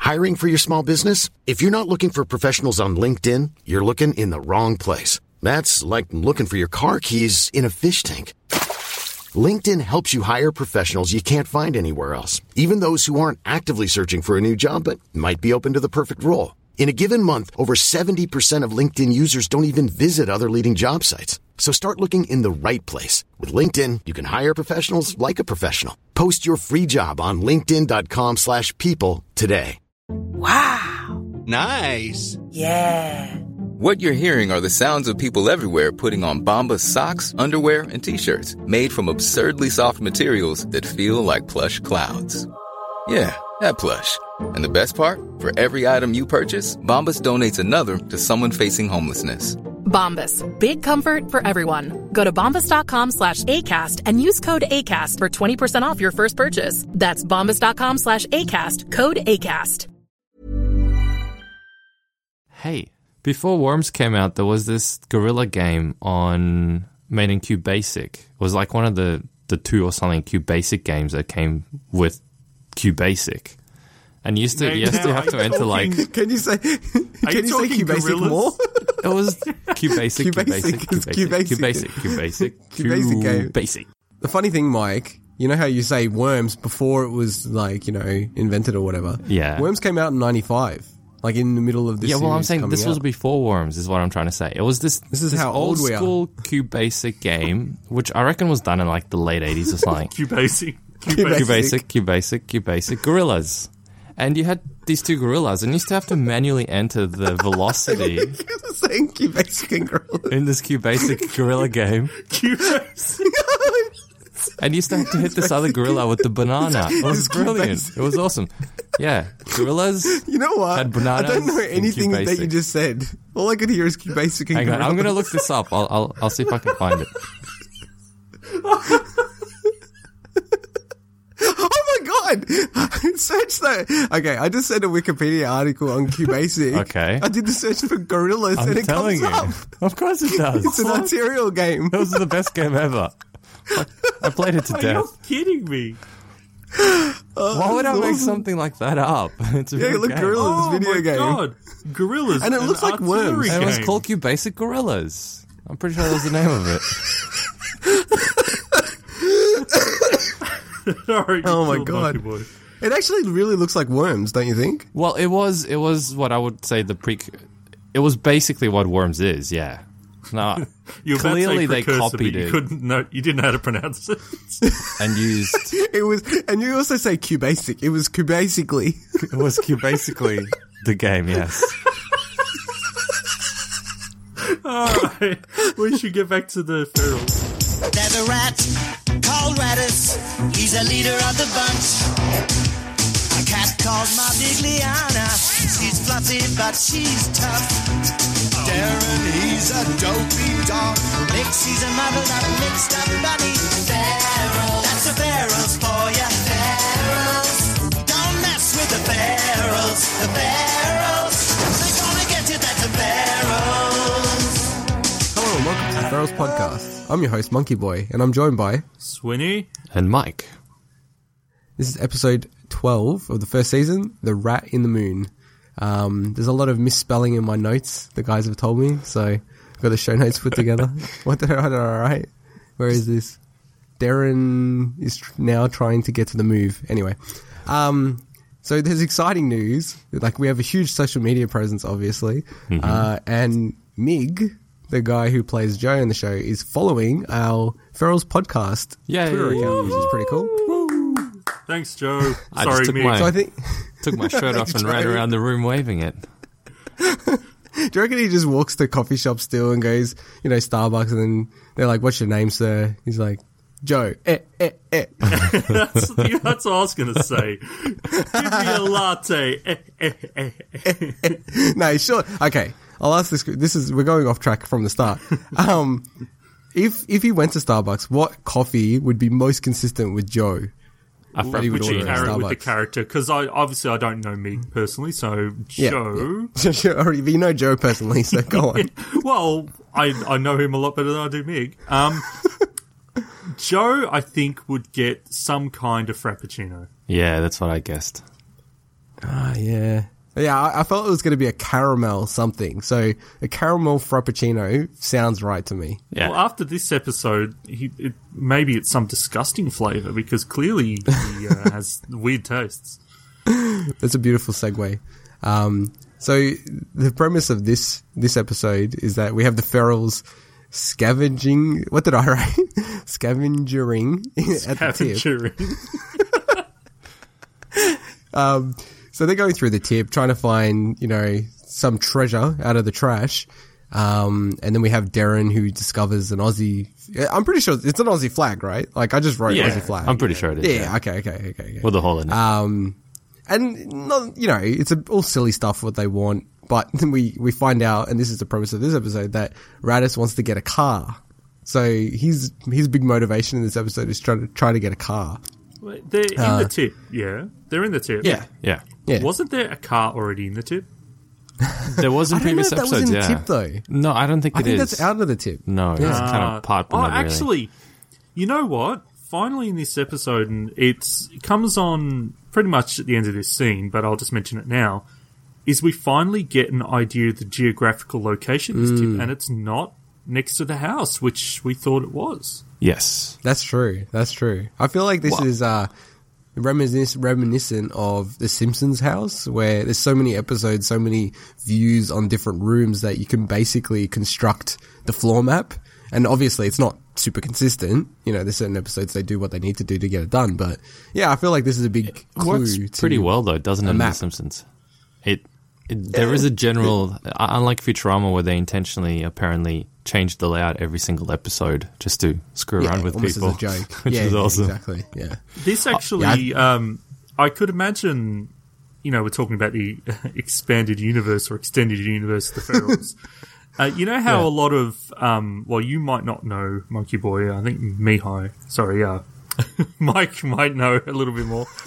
Hiring for your small business? If you're not looking for professionals on LinkedIn, you're looking in the wrong place. That's like looking for your car keys in a fish tank. LinkedIn helps you hire professionals you can't find anywhere else, even those who aren't actively searching for a new job but might be open to the perfect role. In a given month, over 70% of LinkedIn users don't even visit other leading job sites. So start looking in the right place. With LinkedIn, you can hire professionals like a professional. Post your free job on linkedin.com/people today. Wow. Nice. Yeah. What you're hearing are the sounds of people everywhere putting on Bombas socks, underwear, and T-shirts made from absurdly soft materials that feel like plush clouds. Yeah, that plush. And the best part? For every item you purchase, Bombas donates another to someone facing homelessness. Bombas. Big comfort for everyone. Go to bombas.com/ACAST and use code ACAST for 20% off your first purchase. That's bombas.com/ACAST. Code ACAST. Hey, before Worms came out, there was this Gorilla game made in QBasic. It was like one of the 2 or something QBasic games that came with QBasic. And you used to have to enter like... Can you say QBasic gorillas? more? It was QBasic game. The funny thing, Mike, you know how you say Worms before it was like, invented or whatever? Yeah. Worms came out in 95. Like in the middle of this. Yeah, well, I'm saying this was out. Before Worms, is what I'm trying to say. It was this is how old we are. Old school QBasic game, which I reckon was done in like the late 80s or something. QBasic gorillas. And you had these 2 gorillas, and you used to have to manually enter the velocity. You're saying QBasic and gorillas. In this QBasic gorilla game. QBasic. And you used to have to hit this other gorilla with the banana. It was brilliant. It was awesome. Yeah, gorillas. You know what? Had bananas. I don't know anything that you just said. All I could hear is QBasic and Hang on, gorillas. I'm going to look this up. I'll see if I can find it. Oh my god! Search that. Okay, I just said a Wikipedia article on QBasic. Okay. I did the search for gorillas and it comes up. Of course it does. It's an arterial game. That was the best game ever. I played it to death. You're kidding me. Why would I make something like that up? It's a look, game. Gorillas video game. God. Gorillas. And it looks like Worms. And it was called QBasic Gorillas. I'm pretty sure that was the name of it. Sorry, oh my god. It actually really looks like Worms, don't you think? Well, it was what I would say it was basically what Worms is, yeah. No, clearly they copied it. You didn't know how to pronounce it. And used... It was, and you also say QBasic. It was QBasically. It was QBasically the game, yes. Alright, we should get back to the ferals. There's a rat called Rattus. He's a leader of the bunch. A cat called Modigliana. She's fluffy, but she's tough. Darren, he's a dopey dog. Mixie's a muddled up, mixed up bunny. Feral, that's the ferals for ya. Ferals, don't mess with the ferals. The ferals, they're gonna get you, that's the ferals. Hello and welcome to the Ferals Podcast. I'm your host, Monkey Boy, and I'm joined by... Swinny. And Mike. This is episode 12 of the first season, The Rat in the Moon. There's a lot of misspelling in my notes, the guys have told me, so I've got the show notes put together. What did I write? Where is this? Darren is now trying to get to the move. Anyway, so there's exciting news. Like, we have a huge social media presence, obviously, and Mig, the guy who plays Joe in the show, is following our Ferals Podcast Twitter account, which is pretty cool. Thanks, Joe. I Sorry, just took Mig. took my shirt off and ran around the room waving it. Do you reckon he just walks to coffee shop still and goes, Starbucks, and then they're like, "What's your name, sir?" He's like, "Joe." That's what I was going to say. Give me a latte. No, sure. Okay, I'll ask this. We're going off track from the start. If he went to Starbucks, what coffee would be most consistent with Joe? Which you carry with the character, because I don't know Mig personally, so Joe. Yeah. Sure, you know Joe personally, so go on. Well, I know him a lot better than I do Mig. Joe, I think, would get some kind of frappuccino. Yeah, that's what I guessed. Yeah. Yeah, I felt it was going to be a caramel something. So a caramel frappuccino sounds right to me. Yeah. Well, after this episode, maybe it's some disgusting flavour because clearly he has weird tastes. That's a beautiful segue. So the premise of this episode is that we have the Ferals scavenging. What did I write? Scavengering at the tip. So they're going through the tip, trying to find, some treasure out of the trash. And then we have Darren who discovers an Aussie. I'm pretty sure it's an Aussie flag, right? Like I just wrote Aussie flag. I'm pretty sure it is. Yeah. Okay. With a hole in it. And not, it's all silly stuff what they want. But then we find out, and this is the premise of this episode, that Raditz wants to get a car. So his big motivation in this episode is try to get a car. They're in the tip, yeah. They're in the tip. Yeah. Wasn't there a car already in the tip? There was in previous episodes, that was in the tip, though. No, I don't think it is. I think that's out of the tip. No, it's kind of part, but not really. Actually, you know what? Finally in this episode, and it comes on pretty much at the end of this scene, but I'll just mention it now, is we finally get an idea of the geographical location of this tip, and it's not next to the house, which we thought it was. Yes. That's true. I feel like this is reminiscent of The Simpsons house, where there's so many episodes, so many views on different rooms that you can basically construct the floor map. And obviously it's not super consistent. There's certain episodes they do what they need to do to get it done. But yeah, I feel like this is a big clue. Works pretty well though, doesn't it, in The Simpsons? There is a general, unlike Futurama where they intentionally apparently changed the layout every single episode just to screw around with people. As a joke. Which is awesome. Exactly. Yeah. This actually, I could imagine, we're talking about the expanded universe or extended universe of the Ferals. You know how a lot of, you might not know, Monkey Boy, I think Mike might know a little bit more.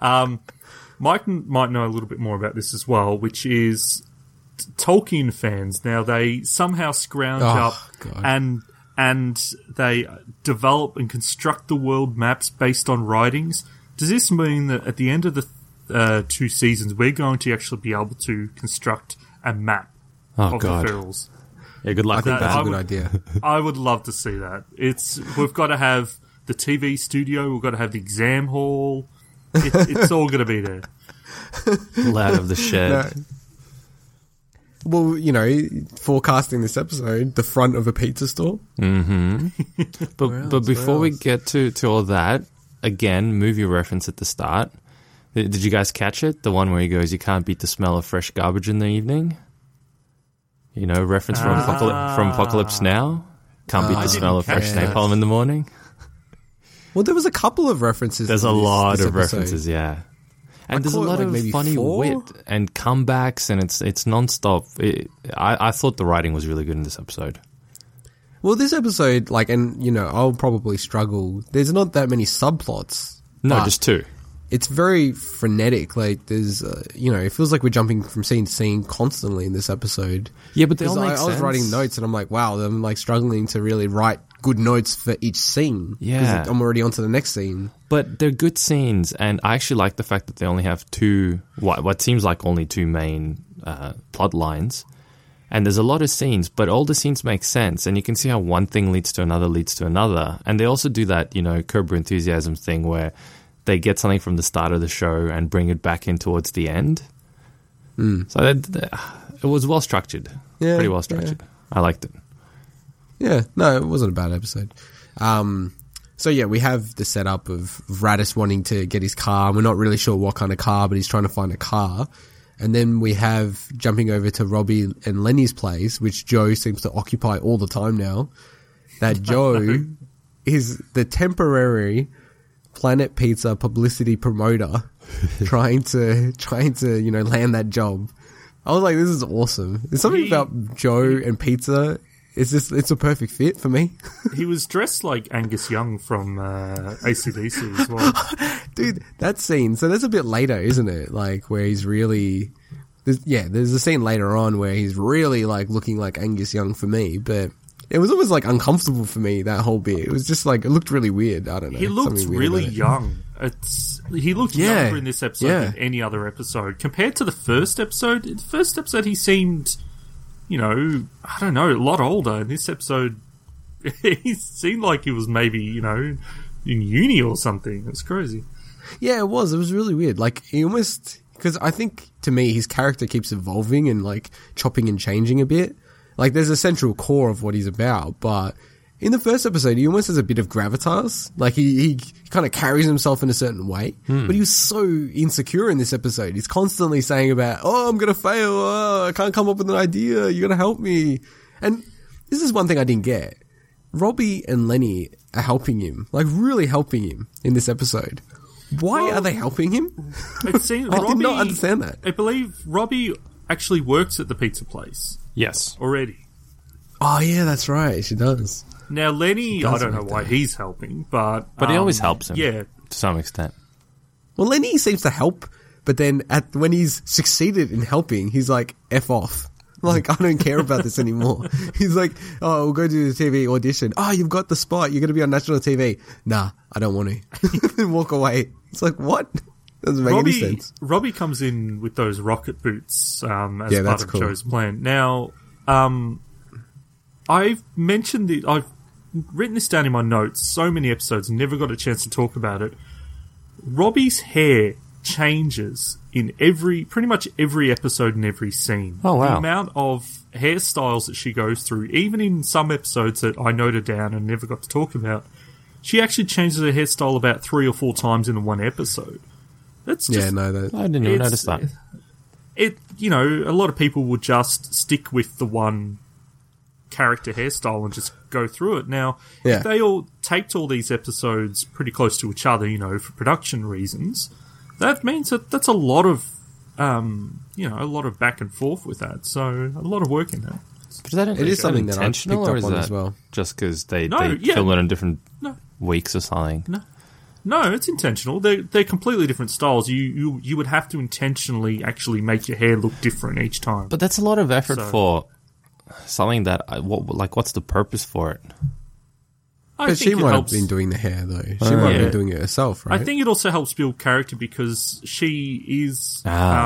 Mike might know a little bit more about this as well, which is Tolkien fans. Now, they somehow scrounge up and they develop and construct the world maps based on writings. Does this mean that at the end of the 2 seasons, we're going to actually be able to construct a map of the Ferals? Yeah, good luck with that. That's a good idea. I would love to see that. We've got to have the TV studio, we've got to have the exam hall. It's all going to be there. Out of the shed. No. Well, forecasting this episode, the front of a pizza store. Mm-hmm. But before we get to all that, again, movie reference at the start. Did you guys catch it? The one where he goes, "You can't beat the smell of fresh garbage in the evening." Reference from Apocalypse Now. Can't beat the smell of fresh napalm in the morning. Well, there was a couple of references. There's a lot of references, yeah. And there's a lot of funny 4? Wit and comebacks, and it's non-stop. I thought the writing was really good in this episode. Well, this episode, I'll probably struggle. There's not that many subplots. No, just 2. It's very frenetic. There's, it feels like we're jumping from scene to scene constantly in this episode. Yeah, but they all make sense. I was writing notes, and I'm like, wow, I'm struggling to really write good notes for each scene. Yeah. I'm already on to the next scene. But they're good scenes, and I actually like the fact that they only have 2, what seems like only 2 main plot lines. And there's a lot of scenes, but all the scenes make sense, and you can see how one thing leads to another. And they also do that, Curb Your Enthusiasm thing where they get something from the start of the show and bring it back in towards the end. So it was well structured. Yeah, pretty well structured. Yeah. I liked it. Yeah, no, it wasn't a bad episode. So yeah, we have the setup of Raditz wanting to get his car. We're not really sure what kind of car, but he's trying to find a car. And then we have jumping over to Robbie and Lenny's place, which Joe seems to occupy all the time now. That Joe is the temporary Planet Pizza publicity promoter trying to land that job. I was like, this is awesome. There's something about Joe and pizza. It's a perfect fit for me. He was dressed like Angus Young from AC/DC as well. Dude, that scene, so that's a bit later, isn't it? Where he's really... There's a scene later on where he's really, looking like Angus Young for me, but it was almost, uncomfortable for me, that whole bit. It was just, it looked really weird. I don't know. He looked really young. He looked younger in this episode than any other episode. Compared to the first episode, he seemed, I don't know, a lot older. In this episode, he seemed like he was maybe, in uni or something. It was crazy. Yeah, it was. It was really weird. Like, he almost... Because I think, to me, his character keeps evolving and, like, chopping and changing a bit. Like, there's a central core of what he's about, but... In the first episode, he almost has a bit of gravitas. Like, he kind of carries himself in a certain way. But he was so insecure in this episode. He's constantly saying about, I'm going to fail. I can't come up with an idea. You're going to help me. And this is one thing I didn't get. Robbie and Lenny are helping him. Like, really helping him in this episode. Why are they helping him? It seems, I did not understand that. I believe Robbie actually works at the pizza place. Yes. Already. Oh, yeah, that's right. She does. Now, Lenny, I don't know why he's helping, but he always helps him. Yeah. To some extent. Well, Lenny seems to help, but then when he's succeeded in helping, he's like, F off. Like, I don't care about this anymore. He's like, we'll go do the TV audition. You've got the spot. You're going to be on national TV. Nah, I don't want to. Walk away. It's like, what? Doesn't make any sense. Robbie comes in with those rocket boots as part of Joe's plan. Now, I've written this down in my notes. So many episodes, never got a chance to talk about it. Robbie's hair changes in pretty much every episode and every scene. Oh, wow. The amount of hairstyles that she goes through, even in some episodes that I noted down and never got to talk about, she actually changes her hairstyle about 3 or 4 times in the one episode. That's just... I didn't even notice that. A lot of people would just stick with the one character hairstyle and just go through it. Now, if they all taped all these episodes pretty close to each other, for production reasons, that means that that's a lot of, a lot of back and forth with that. So a lot of work in that. But it is something that I picked up on as well. Just because they film it in different weeks or something? No, it's intentional. They're completely different styles. You would have to intentionally actually make your hair look different each time. But that's a lot of effort for something that, what's the purpose for it? But she might have been doing the hair, though. She might have been doing it herself, right? I think it also helps build character because she is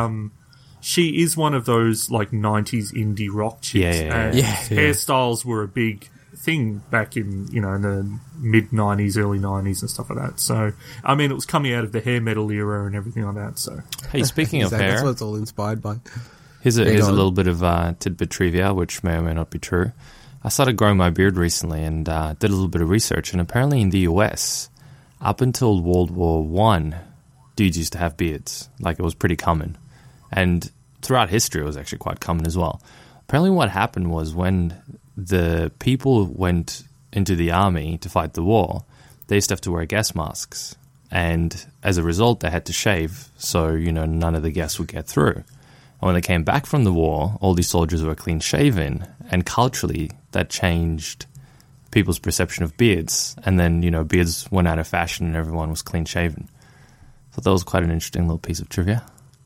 one of those, 90s indie rock chicks. And hairstyles were a big thing back in, in the mid-90s, early 90s and stuff like that. So, I mean, it was coming out of the hair metal era and everything like that, so... Hey, speaking of hair... That's what it's all inspired by. Here's a little bit of tidbit trivia, which may or may not be true. I started growing my beard recently and did a little bit of research, and apparently in the US, up until World War I, dudes used to have beards. It was pretty common. And throughout history, it was actually quite common as well. Apparently what happened was when the people went into the army to fight the war, they used to have to wear gas masks. And as a result, they had to shave, so, none of the gas would get through. And when they came back from the war, all these soldiers were clean-shaven, and culturally, that changed people's perception of beards. And then, beards went out of fashion and everyone was clean-shaven. So that was quite an interesting little piece of trivia.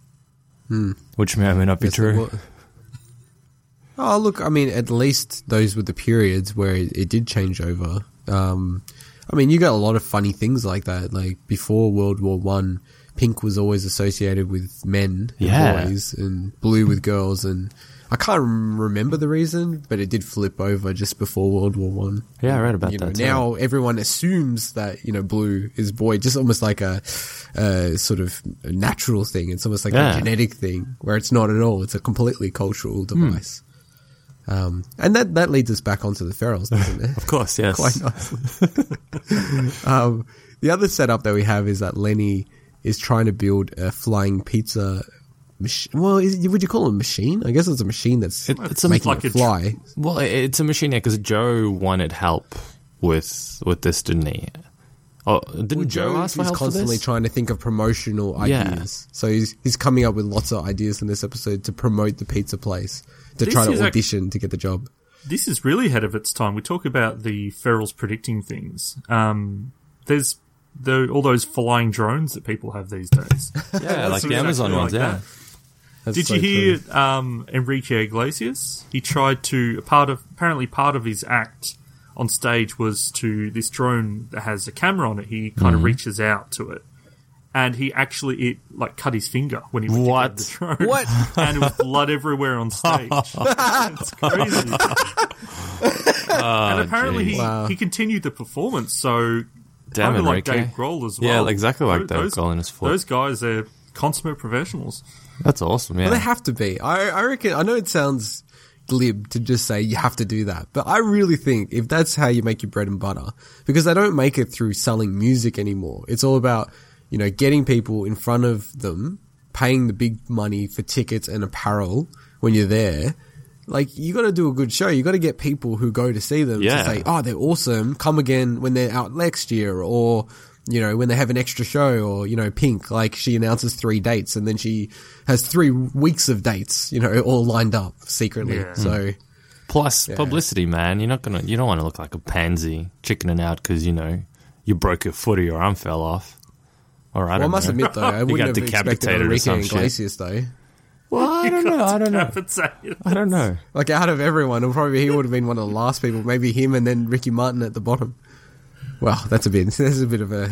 Which may or may not be true. Oh, look, I mean, at least those were the periods where it did change over. I mean, you got a lot of funny things like that. Like, before World War I, pink was always associated with men and boys, and blue with girls, and I can't remember the reason, but it did flip over just before World War I. Yeah, I read about that too. Now everyone assumes that, blue is boy, just almost like a sort of a natural thing. It's almost like a genetic thing, where it's not at all. It's a completely cultural device. And that leads us back onto the Ferrells, doesn't it? Of course, yes. Quite nicely. The other setup that we have is that Lenny is trying to build a flying pizza machine. Well, would you call it a machine? I guess it's a machine that's making it fly. Well, it's a machine, because Joe wanted help with this, didn't he? Oh, didn't Joe ask for help for this? He's constantly trying to think of promotional ideas. So he's coming up with lots of ideas in this episode to promote the pizza place, to try to audition to get the job. This is really ahead of its time. We talk about the Ferrells predicting things. There's all those flying drones that people have these days. Yeah, like the Amazon ones, Did you hear Enrique Iglesias? He tried to, apparently part of his act on stage was to this drone that has a camera on it. He kind of reaches out to it and he actually cut his finger when he went to grab the throne. What? And it was blood everywhere on stage. It's crazy. And apparently he continued the performance, so kind of like Dave Grohl as well. Yeah, exactly like Dave Grohl in his foot. Those guys are consummate professionals. That's awesome, yeah. Well, they have to be. I reckon, I know it sounds glib to just say you have to do that, but I really think if that's how you make your bread and butter, because they don't make it through selling music anymore. It's all about, getting people in front of them, paying the big money for tickets and apparel when you're there. Like, you got to do a good show. You got to get people who go to see them to say, oh, they're awesome. Come again when they're out next year, or, when they have an extra show, or, Pink, like she announces 3 dates and then she has 3 weeks of dates, all lined up secretly. Yeah. So. Plus publicity, man. You don't want to look like a pansy chickening out because, you broke your foot or your arm fell off. Or I must admit though, I wouldn't have expected Enrique Iglesias though. Well, I don't know. Like, out of everyone, he would have been one of the last people. Maybe him and then Ricky Martin at the bottom. Well, that's a bit of a...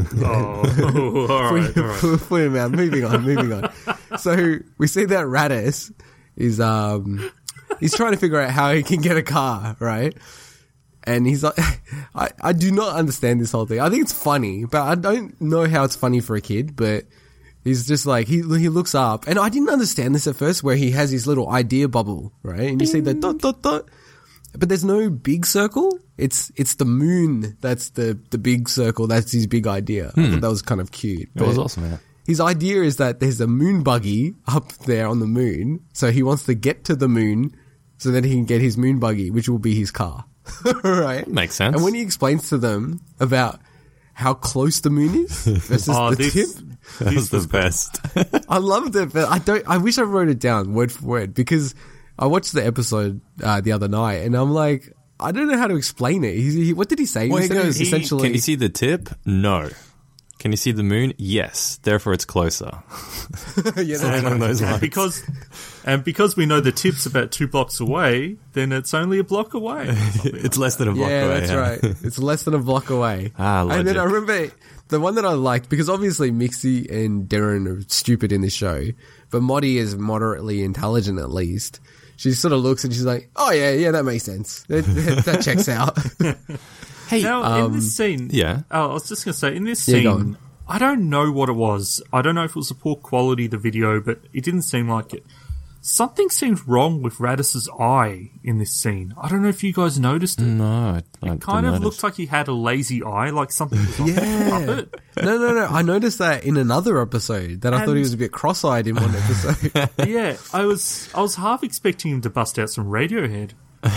all right. Put him out. Moving on. So, we see that Raditz is, he's trying to figure out how he can get a car, right? And he's like, I do not understand this whole thing. I think it's funny, but I don't know how it's funny for a kid, but... He's just like, he looks up, and I didn't understand this at first, where he has his little idea bubble, right? And you see the dot, dot, dot. But there's no big circle. It's the moon that's the big circle. That's his big idea. I thought that was kind of cute. It was awesome, yeah. His idea is that there's a moon buggy up there on the moon, so he wants to get to the moon so that he can get his moon buggy, which will be his car. Right? Makes sense. And when he explains to them about how close the moon is versus the tip. That was the best. I loved it, but I wish I wrote it down word for word, because I watched the episode the other night and I'm like, I don't know how to explain it. What did he say? Well, he goes, essentially, can you see the tip? No. Can you see the moon? Yes. Therefore, it's closer. Yeah, that's along those lines. Because we know the tip's about 2 blocks away, then it's only a block away. It's less than a block away. Yeah, that's right. It's less than a block away. Logic. And then I remember the one that I liked, because obviously Mixie and Darren are stupid in this show, but Modi is moderately intelligent at least. She sort of looks and she's like, oh yeah, that makes sense. That checks out. Hey, now, in this scene... Yeah. I was just going to say, in this scene, I don't know what it was. I don't know if it was the poor quality of the video, but it didn't seem like it. Something seemed wrong with Raditz's eye in this scene. I don't know if you guys noticed it. No, it kind of looked like he had a lazy eye, like something was on the puppet. No. I noticed that in another episode, that I thought he was a bit cross-eyed in one episode. Yeah, I was half expecting him to bust out some Radiohead.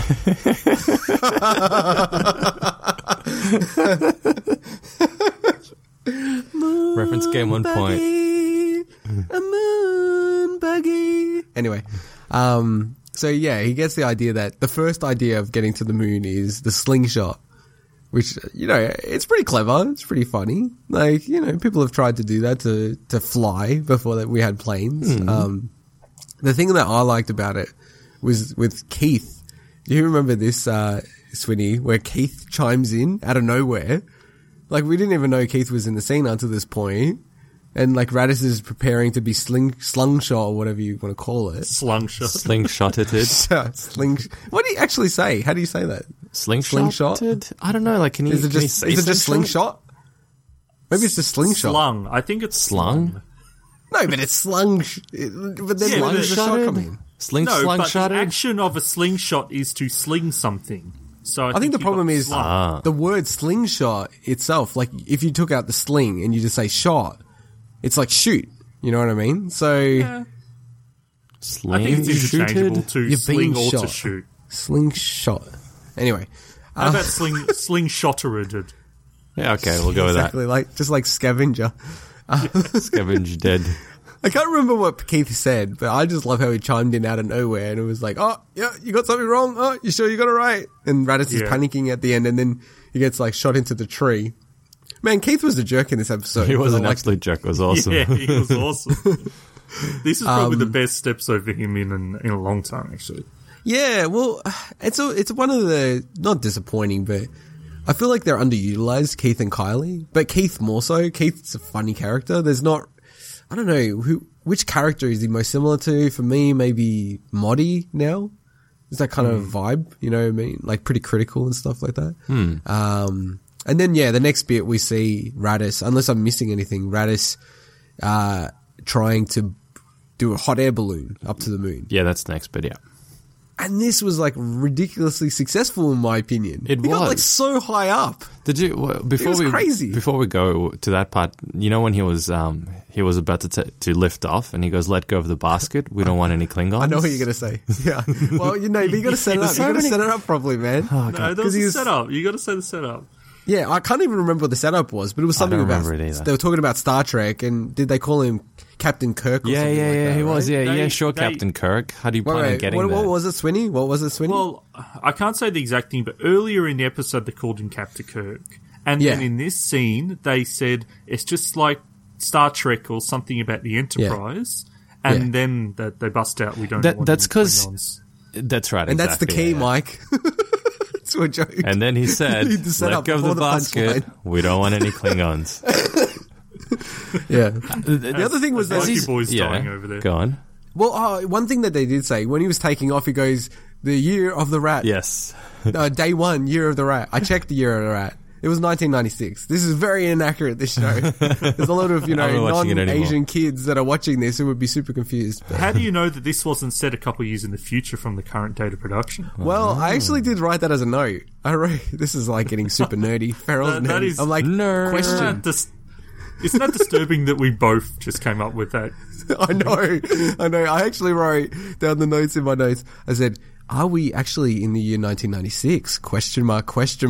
Reference game 1 point. A moon buggy. Anyway, so yeah, he gets the idea that the first idea of getting to the moon is the slingshot, which, it's pretty clever. It's pretty funny. Like, people have tried to do that to fly before that we had planes. The thing that I liked about it was with Keith. Do you remember this, Swinny, where Keith chimes in out of nowhere? Like, we didn't even know Keith was in the scene until this point. And, like, Raditz is preparing to be slungshot, or whatever you want to call it. Slungshot. Slingshotted. What do you actually say? How do you say that? Slingshot? I don't know. Like, can you say is it just slingshot? Maybe it's just slingshot. Slung. I think it's slung. No, but it's slung. But then why does the shot come in? Slingshot. The action of a slingshot is to sling something. So I think the problem is the word slingshot itself. Like, if you took out the sling and you just say shot, it's like shoot. You know what I mean? So yeah. I think it's interchangeable to sling or to shoot. Slingshot. Anyway, how about slingshottered? Yeah, okay, we'll go with that. Exactly, just like scavenger. Scavenge dead. I can't remember what Keith said, but I just love how he chimed in out of nowhere and it was like, oh, yeah, you got something wrong? Oh, you sure you got it right? And Raditz is panicking at the end, and then he gets, shot into the tree. Man, Keith was a jerk in this episode. He was an absolute jerk. It was awesome. Yeah, he was awesome. This is probably the best episode for him in a long time, actually. Yeah, well, it's one of the, not disappointing, but I feel like they're underutilized, Keith and Kylie, but Keith more so. Keith's a funny character. There's not, I don't know, which character is he most similar to? For me, maybe Moddy now. Is that kind of vibe, you know what I mean? Like pretty critical and stuff like that. And then, the next bit we see Raditz, unless I'm missing anything, Raditz, trying to do a hot air balloon up to the moon. Yeah, that's next bit, yeah. And this was like ridiculously successful in my opinion. It got like so high up. Did you crazy. Before we go to that part, you know when he was about to lift off and he goes, "Let go of the basket. We don't want any Klingons." I know what you're gonna say. Yeah. Well, you know, but you got to set it up. You got to set it up properly, man. Oh, no, that was the setup. You got to say the setup. Yeah, I can't even remember what the setup was, but it was something about. They were talking about Star Trek, and did they call him Captain Kirk? Or something like that, he was. Right? Sure, Captain Kirk. How do you plan on getting there? What was it, Swinny? What was it, Swinny? Well, I can't say the exact thing, but earlier in the episode they called him Captain Kirk, and then in this scene they said it's just like Star Trek or something about the Enterprise, and then they bust out. We don't. That's because. That's right, and that's the key, Mike. To a joke. And then he said, "Let go of the basket. We don't want any Klingons." Yeah. The other thing was that Monkey Boy's dying over there. Go on. Well, one thing that they did say when he was taking off, he goes, "The year of the rat." Yes. Day 1, year of the rat. I checked the year of the rat. It was 1996. This is very inaccurate, this show. There's a lot of, non-Asian kids that are watching this who would be super confused. But. How do you know that this wasn't set a couple of years in the future from the current date of production? Well, I actually did write that as a note. I wrote, this is like getting super nerdy. Feral's nerdy. I'm like, nerd. Question. Isn't that disturbing that we both just came up with that? I know. I actually wrote down the notes in my notes. I said, are we actually in the year 1996? Question mark. Just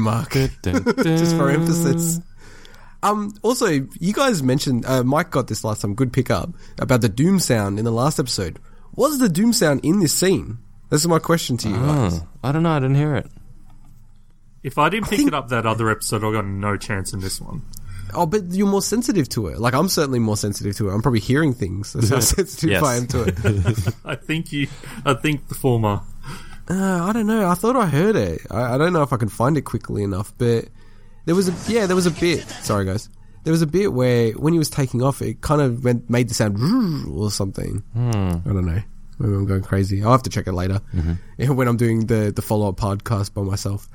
for emphasis. Also, you guys mentioned, Mike got this last time, good pickup, about the doom sound in the last episode. Was the doom sound in this scene? This is my question to you guys. I don't know, I didn't hear it. If I didn't pick it up that other episode, I got no chance in this one. Oh, but you're more sensitive to it. Like, I'm certainly more sensitive to it. I'm probably hearing things. That's how sensitive I am to it. I think the former. I don't know. I thought I heard it. I don't know if I can find it quickly enough, but there was a bit. Sorry, guys. There was a bit where when he was taking off, it kind of made the sound or something. I don't know. Maybe I'm going crazy. I'll have to check it later when I'm doing the follow-up podcast by myself.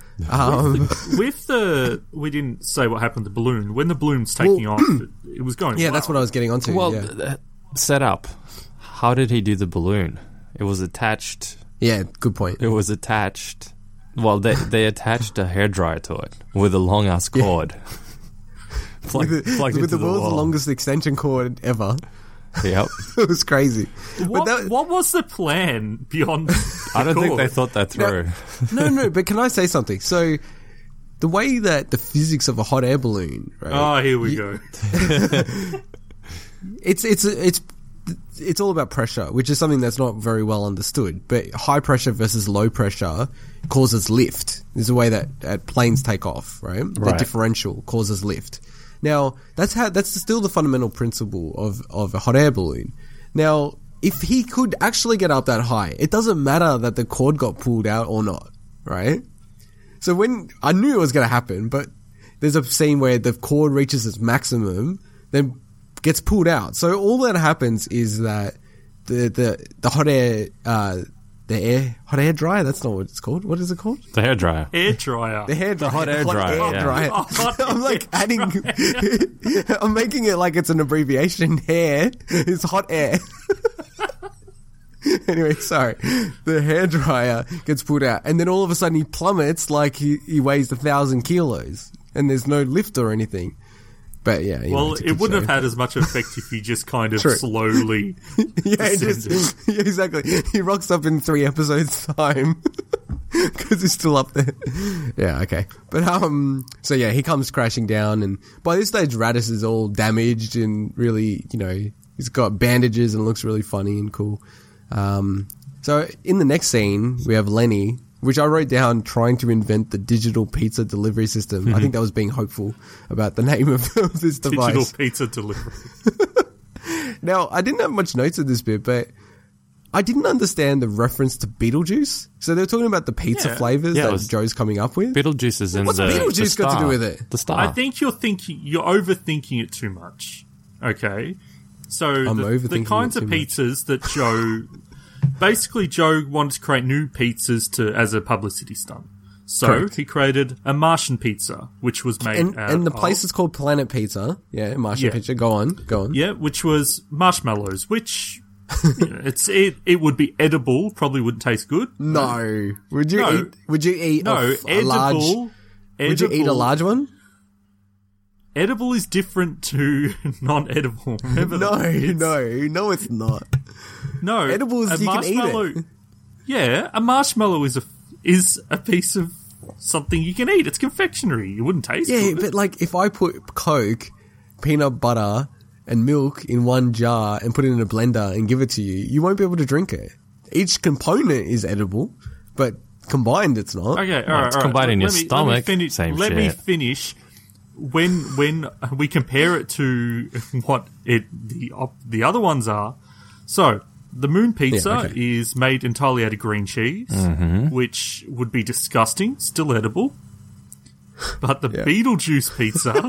We didn't say what happened to the balloon. When the balloon's taking off, it was going. Yeah, that's what I was getting onto. Well, set up. How did he do the balloon? It was attached. Yeah, good point. It was attached. Well, they attached a hairdryer to it with a long ass cord. Plugged with the world's longest extension cord ever. Yep. It was crazy. What was the plan beyond I don't think they thought that through. No, but can I say something? So, the way that the physics of a hot air balloon, right? Oh, here we go. It's all about pressure, which is something that's not very well understood. But high pressure versus low pressure causes lift. There's a way that planes take off, right? The differential causes lift. Now, that's still the fundamental principle of a hot air balloon. Now, if he could actually get up that high, it doesn't matter that the cord got pulled out or not, right? So when I knew it was going to happen, but there's a scene where the cord reaches its maximum, then gets pulled out. So all that happens is that the hot air hot air dryer. That's not what it's called. What is it called? The hair dryer. Air dryer. The hot air dryer. I'm like adding. I'm making it like it's an abbreviation. Hair is hot air. Anyway, sorry. The hair dryer gets pulled out, and then all of a sudden he plummets like he weighs 1,000 kilos, and there's no lift or anything. But yeah, well, it wouldn't have had as much effect if he just kind of slowly. Exactly. He rocks up in 3 episodes time because he's still up there. Yeah, okay. But so yeah, he comes crashing down, and by this stage, Raditz is all damaged and really, he's got bandages and looks really funny and cool. So in the next scene, we have Lenny, which I wrote down, trying to invent the digital pizza delivery system. I think that was being hopeful about the name of this device. Digital pizza delivery. Now, I didn't have much notes of this bit, but I didn't understand the reference to Beetlejuice. So they're talking about the pizza flavors that Joe's coming up with. Beetlejuice is in What's Beetlejuice got to do with it? The star. I think you're overthinking it too much. Okay, so the kinds of pizzas that Joe, basically Joe wanted to create new pizzas as a publicity stunt. So Correct. he created a Martian pizza, which was made and the place is called Planet Pizza. Yeah, Martian Pizza. Go on. Yeah, which was marshmallows, which it would be edible, probably wouldn't taste good. No. Would you eat Would you eat a large one? Edible is different to non-edible. Remember No, it's not. No, edible is you can eat it. Yeah, a marshmallow is a piece of something you can eat. It's confectionery. You wouldn't taste it. Yeah, but like if I put Coke, peanut butter, and milk in one jar and put it in a blender and give it to you, you won't be able to drink it. Each component is edible, but combined it's not. Okay, all right. It's combined in your stomach. Let me finish. When we compare it to what the other ones are, so the Moon Pizza is made entirely out of green cheese, which would be disgusting, still edible. But the Beetlejuice Pizza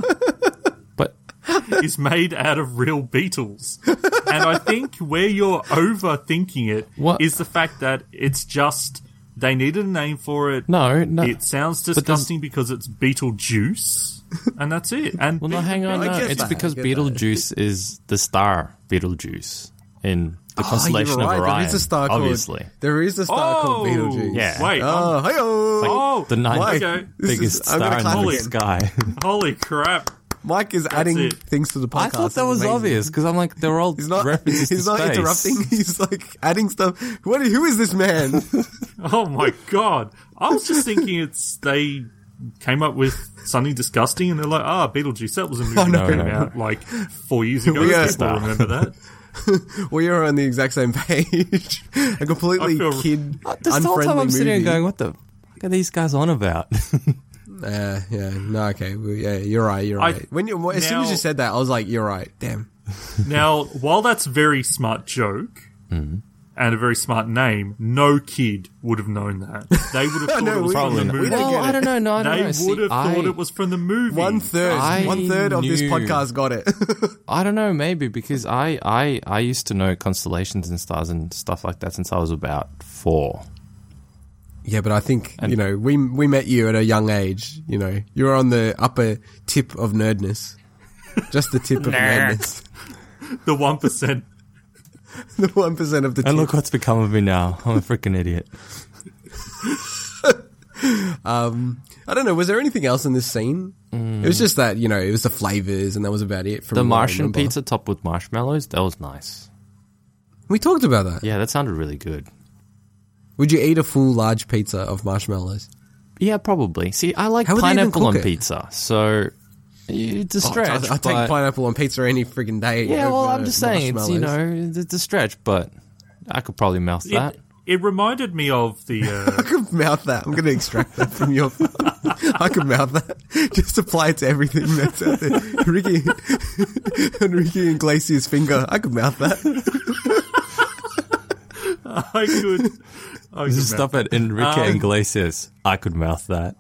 is made out of real beetles. And I think where you're overthinking it is the fact that it's just they needed a name for it. No. It sounds disgusting because it's Beetlejuice, and that's it. And well, no, hang on. No. It's because Beetlejuice is the star Beetlejuice in the constellation of Orion. There is a star obviously. There is a star called Beetlejuice. Yeah. Wait. The ninth biggest star in the sky. Holy crap. Mike is adding things to the podcast. I thought that was obvious because I'm like, they're all references to He's not space. interrupting. He's like adding stuff. Who is this man? Oh my god. I was just thinking they came up with something disgusting and they're like, Beetlejuice, that was a movie that came out like 4 years ago. People remember that. We are on the exact same page. A completely kid, this whole time I'm sitting movie. there going, what the fuck are these guys on about? Okay. Well, you're right. As soon as you said that, I was like, you're right. Damn. Now, while that's a very smart joke and a very smart name, no kid would have known that. They would have thought it was from the movie. Well, I don't know. They would have thought it was from the movie. One third of this podcast got it. I don't know, maybe because I used to know constellations and stars and stuff like that since I was about 4. Yeah, but I think, we met you at a young age, you were on the upper tip of nerdness. Just the tip of nerdness. The 1%. The 1% of the tip. And look what's become of me now. I'm a freaking idiot. I don't know, was there anything else in this scene? It was just that, it was the flavors and that was about it. The Martian pizza topped with marshmallows, that was nice. We talked about that. Yeah, that sounded really good. Would you eat a full large pizza of marshmallows? Yeah, probably. See, I like pineapple on pizza, so it's a stretch. I take pineapple on pizza any friggin' day. Yeah, well, I'm just saying, it's a stretch, but I could probably mouth that. It reminded me of the... I could mouth that. I'm going to extract that from your... I could mouth that. Just apply it to everything that's out there. Enrique Iglesias' finger. I could mouth that. I could... Just stop at Enrique Iglesias. I could mouth that.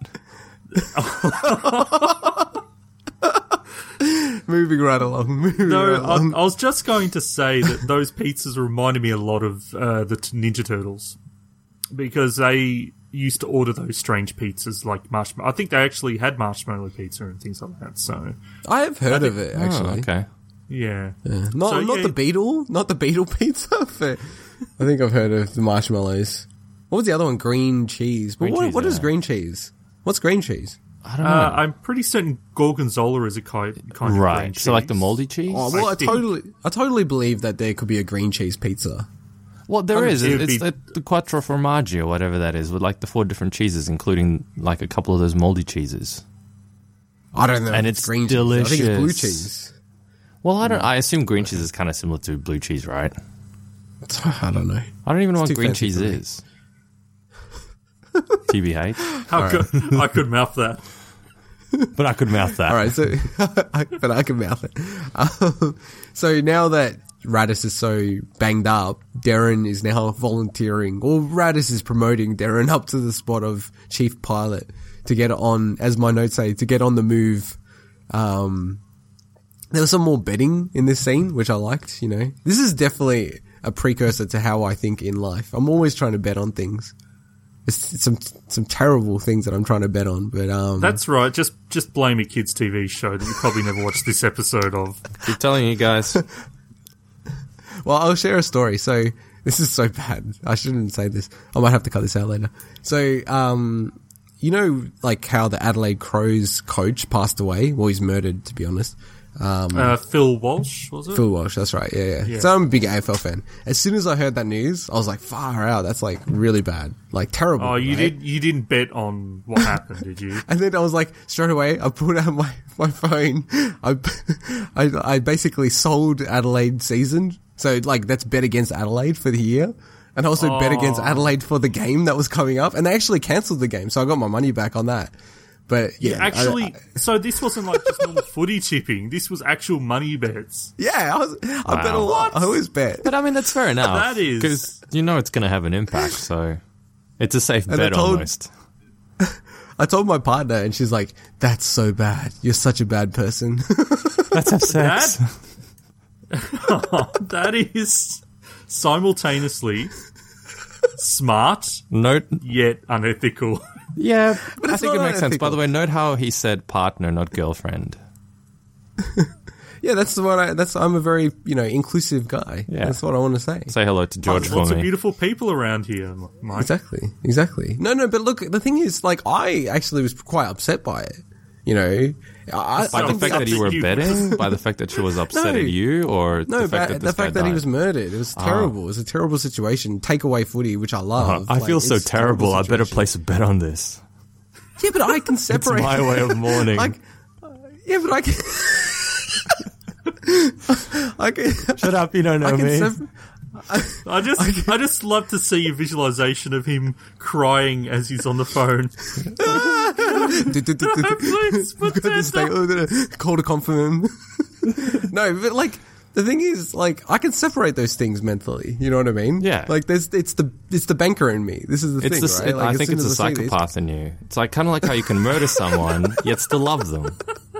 Moving right along. I was just going to say that those pizzas reminded me a lot of the Ninja Turtles because they used to order those strange pizzas like marshmallow. I think they actually had marshmallow pizza and things like that. So I have heard of it actually. Okay. Yeah. Not the beetle pizza. I think I've heard of the marshmallows. What was the other one? Green cheese. But what is green cheese? What's green cheese? I don't know. I'm pretty certain Gorgonzola is a kind of green cheese. So like the moldy cheese? Oh, well, I totally believe that there could be a green cheese pizza. Well, there is. It's the Quattro Formaggi or whatever that is with like the 4 different cheeses, including like a couple of those moldy cheeses. I don't know. And it's green delicious. Cheese. I think it's blue cheese. Well, I assume green cheese is kind of similar to blue cheese, right? I don't know. I don't even know what green cheese is. TBH. I could mouth that. But I could mouth that. All right, but I could mouth it. So now that Radis is so banged up, Darren is now volunteering, or Radis is promoting Darren up to the spot of chief pilot to get on, as my notes say, to get on the move. There was some more betting in this scene, which I liked, you know. This is definitely a precursor to how I think in life. I'm always trying to bet on things. It's some terrible things that I'm trying to bet on, but that's right. Just blame a kids' TV show that you probably never watched this episode of. Keep telling you guys. Well, I'll share a story. So this is so bad. I shouldn't say this. I might have to cut this out later. So you know, like how the Adelaide Crows coach passed away. Well, he's murdered, to be honest. Phil Walsh, was it? Phil Walsh, that's right. Yeah. So I'm a big AFL fan. As soon as I heard that news, I was like, far out. That's like really bad. Like terrible. Oh, you didn't bet on what happened, did you? And then I was like, straight away, I pulled out my phone. I basically sold Adelaide season. So like that's bet against Adelaide for the year. And I also bet against Adelaide for the game that was coming up. And they actually cancelled the game. So I got my money back on that. But yeah, actually, so this wasn't like just normal footy tipping. This was actual money bets. Yeah, I bet a lot. I always bet. But I mean, that's fair enough. That is, because you know it's going to have an impact. So it's a safe bet almost. I told my partner, and she's like, "That's so bad. You're such a bad person." Let's have sex. That is simultaneously smart, yet unethical. Yeah, but I think it makes sense. By the way, note how he said partner, not girlfriend. Yeah, that's what I'm a very, inclusive guy. Yeah. That's what I want to say. Say hello to George for me. Lots of beautiful people around here, Mike. Exactly. No, but look, the thing is, like, I actually was quite upset by it. By the fact that you were betting? By the fact that she was upset at you? Or the fact that he was murdered. It was terrible. It was a terrible situation. Takeaway footy, which I love. I feel so terrible. I better place a bet on this. Yeah, but I can separate. It's my way of mourning. Yeah, but I can... Shut up, you don't know me. I just love to see a visualization of him crying as he's on the phone. Please, call to confirm. No, but like the thing is, like, I can separate those things mentally. You know what I mean? Yeah. Like it's the banker in me. This is the thing, right? Like, I think it's a psychopath in you. It's like kind of like how you can murder someone yet still love them.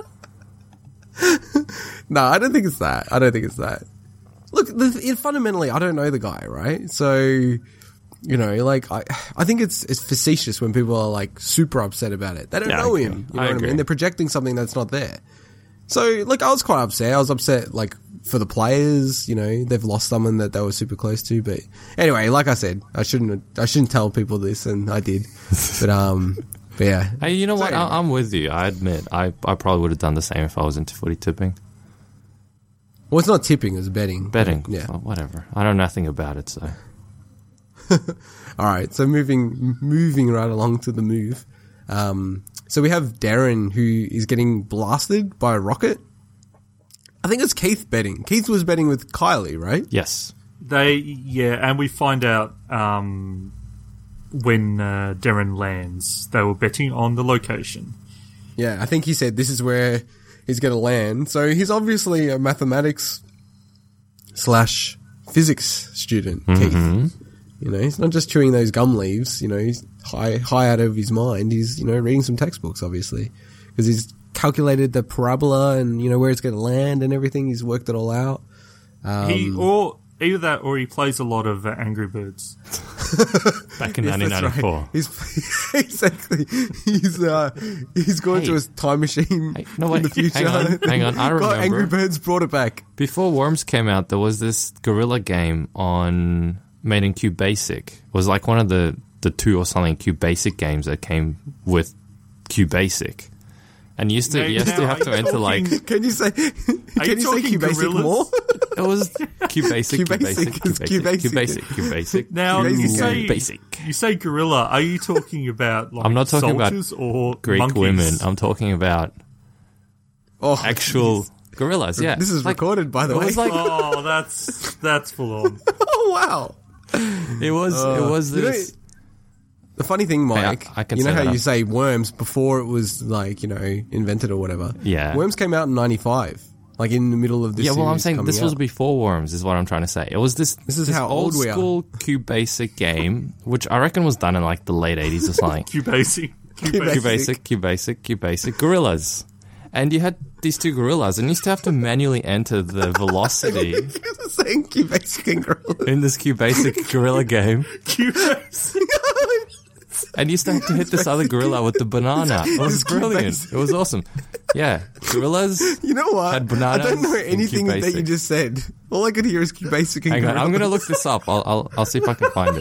No, I don't think it's that. Look, fundamentally, I don't know the guy, right? So, like, I think it's facetious when people are, like, super upset about it. They don't know him. You know what I mean? They're projecting something that's not there. So, like, I was quite upset. I was upset, like, for the players, they've lost someone that they were super close to. But anyway, like I said, I shouldn't tell people this, and I did. But yeah. Hey, you know what? I'm with you. I admit, I probably would have done the same if I was into footy tipping. Well, it's not tipping, it's betting. Betting. Yeah. Well, whatever. I know nothing about it, so. All right. So moving right along to the move. So we have Darren, who is getting blasted by a rocket. I think it's Keith betting. Keith was betting with Kylie, right? Yes. And we find out when Darren lands, they were betting on the location. Yeah, I think he said this is where he's going to land. So he's obviously a mathematics / physics student, Keith. He's not just chewing those gum leaves. He's high out of his mind. He's, reading some textbooks, obviously, because he's calculated the parabola and, where it's going to land and everything. He's worked it all out. Either that or he plays a lot of Angry Birds. Back in 1994. Right. Exactly. He's going to his time machine in the future. Hang on. I remember. Angry Birds brought it back. Before Worms came out, there was this Guerrilla game made in QBasic. It was like one of the 2 or something QBasic games that came with QBasic. And you used to have to enter like... Can you say QBasic more? It was QBasic. Now, you say gorilla. Are you talking about like I'm not talking soldiers about or Greek monkeys? women. I'm talking about actual gorillas. Yeah, this is recorded, by the way. Oh, that's full on. Oh wow! It was this. The funny thing, Mike, I can you know say how that you say Worms before it was like, invented or whatever? Yeah. Worms came out in 95. Like in the middle of this. Yeah, well, I'm series saying coming this was out. before Worms, is what I'm trying to say. It was this is how old old we are. school QBasic game, which I reckon was done in like the late 80s or something. QBasic gorillas. And you had these two gorillas, and you used to have to manually enter the velocity. You're saying QBasic and Gorilla. In this QBasic gorilla game. QBasic. And you used to have to hit this other gorilla with the banana. It was brilliant. It was awesome. Yeah, gorillas. You know what? Had bananas. I don't know anything that you just said. All I could hear is QBasic and Hang on, Gorillas. I'm going to look this up. I'll see if I can find it.